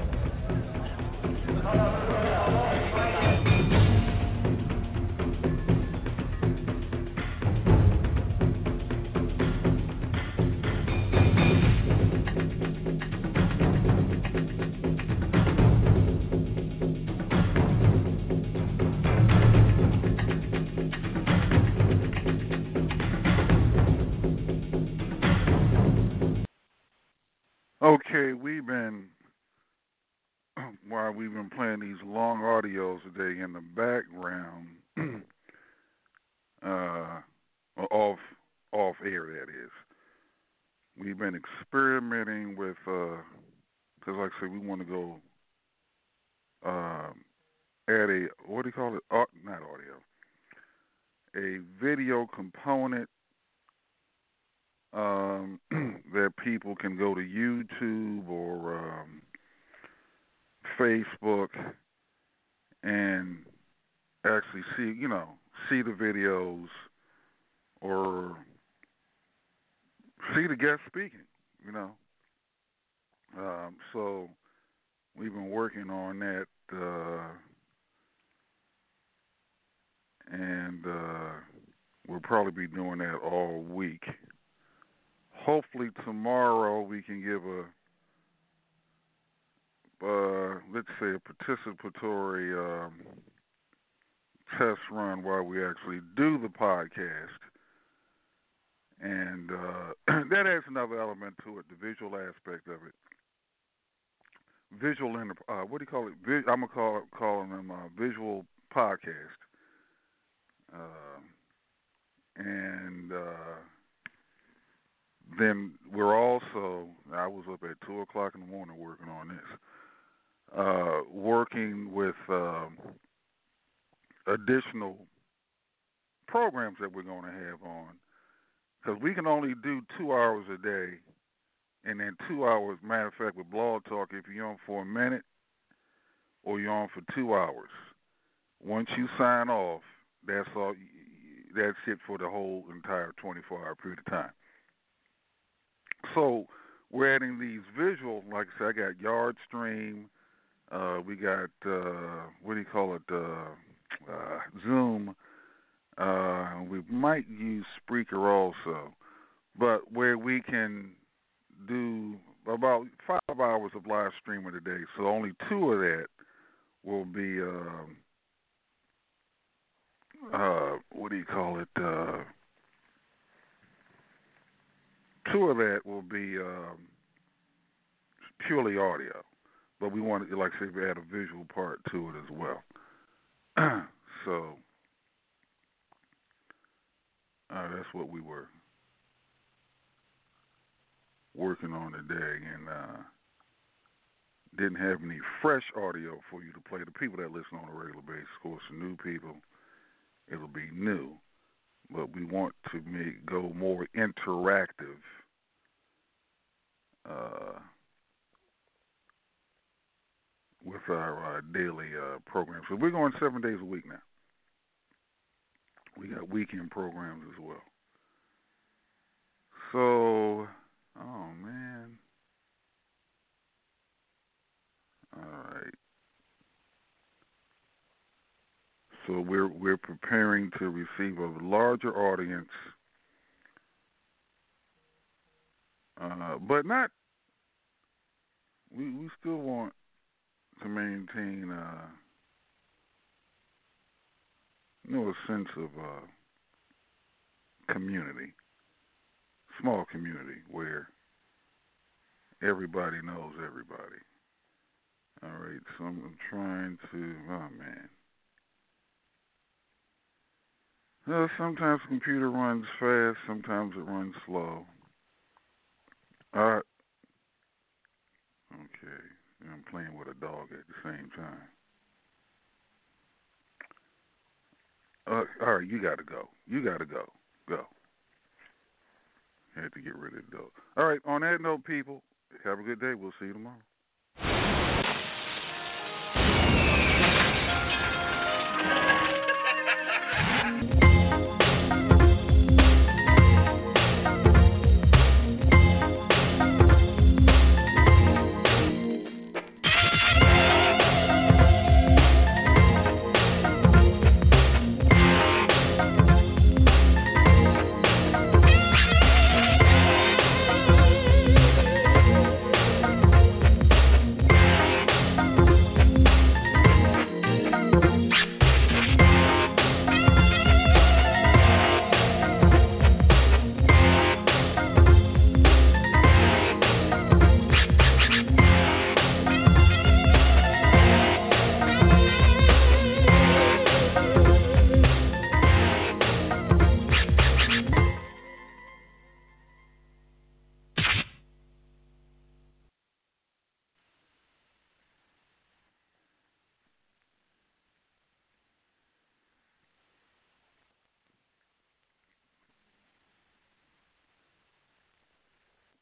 Speaker 19: Okay, we've been, while we've been playing these long audios today in the background, uh, off, off air that is, we've been experimenting with, because uh, like I said, we want to go uh, add a, what do you call it? Uh, not audio. A video component um, that people can go to YouTube or um, Facebook and actually see, you know, see the videos or see the guest speaking, you know. Um, so we've been working on that, uh, and uh, we'll probably be doing that all week. Hopefully tomorrow we can give a, uh, let's say, a participatory um, test run while we actually do the podcast. And uh, that adds another element to it, the visual aspect of it. Visual, uh, what do you call it? Vi- I'm going to call calling them uh, visual podcast. Uh, and uh, then we're also, I was up at two o'clock in the morning working on this, uh, working with um, additional programs that we're going to have on. Because we can only do two hours a day, and then two hours, matter of fact, with Blog Talk, if you're on for a minute or you're on for two hours, once you sign off, that's all. That's it for the whole entire twenty-four hour period of time. So we're adding these visual, like I said, I got Yard Stream, uh, we got, uh, what do you call it, uh, uh, Zoom. Uh, we might use Spreaker also, but where we can do about five hours of live streaming a day. So only two of that will be, um, uh, what do you call it? Uh, two of that will be um, purely audio, but we want to, like I said, we add a visual part to it as well. So. Uh, that's what we were working on today, and uh, didn't have any fresh audio for you to play. The people that listen on a regular basis, of course, the new people, it'll be new, but we want to make go more interactive. Uh, with our uh, daily uh, programs. So we're going seven days a week now. We got weekend programs as well. So, oh man. All right. So we're we're preparing to receive a larger audience, uh, but not. We we still want to maintain, uh, you know, a sense of uh, community, small community where everybody knows everybody. All right, so I'm trying to, oh man. Well, sometimes the computer runs fast, sometimes it runs slow. All right. Okay, I'm playing with a dog at the same time. Uh, all right, you got to go. You got to go. Go. Had to get rid of the dog. All right, on that note, people, have a good day. We'll see you tomorrow.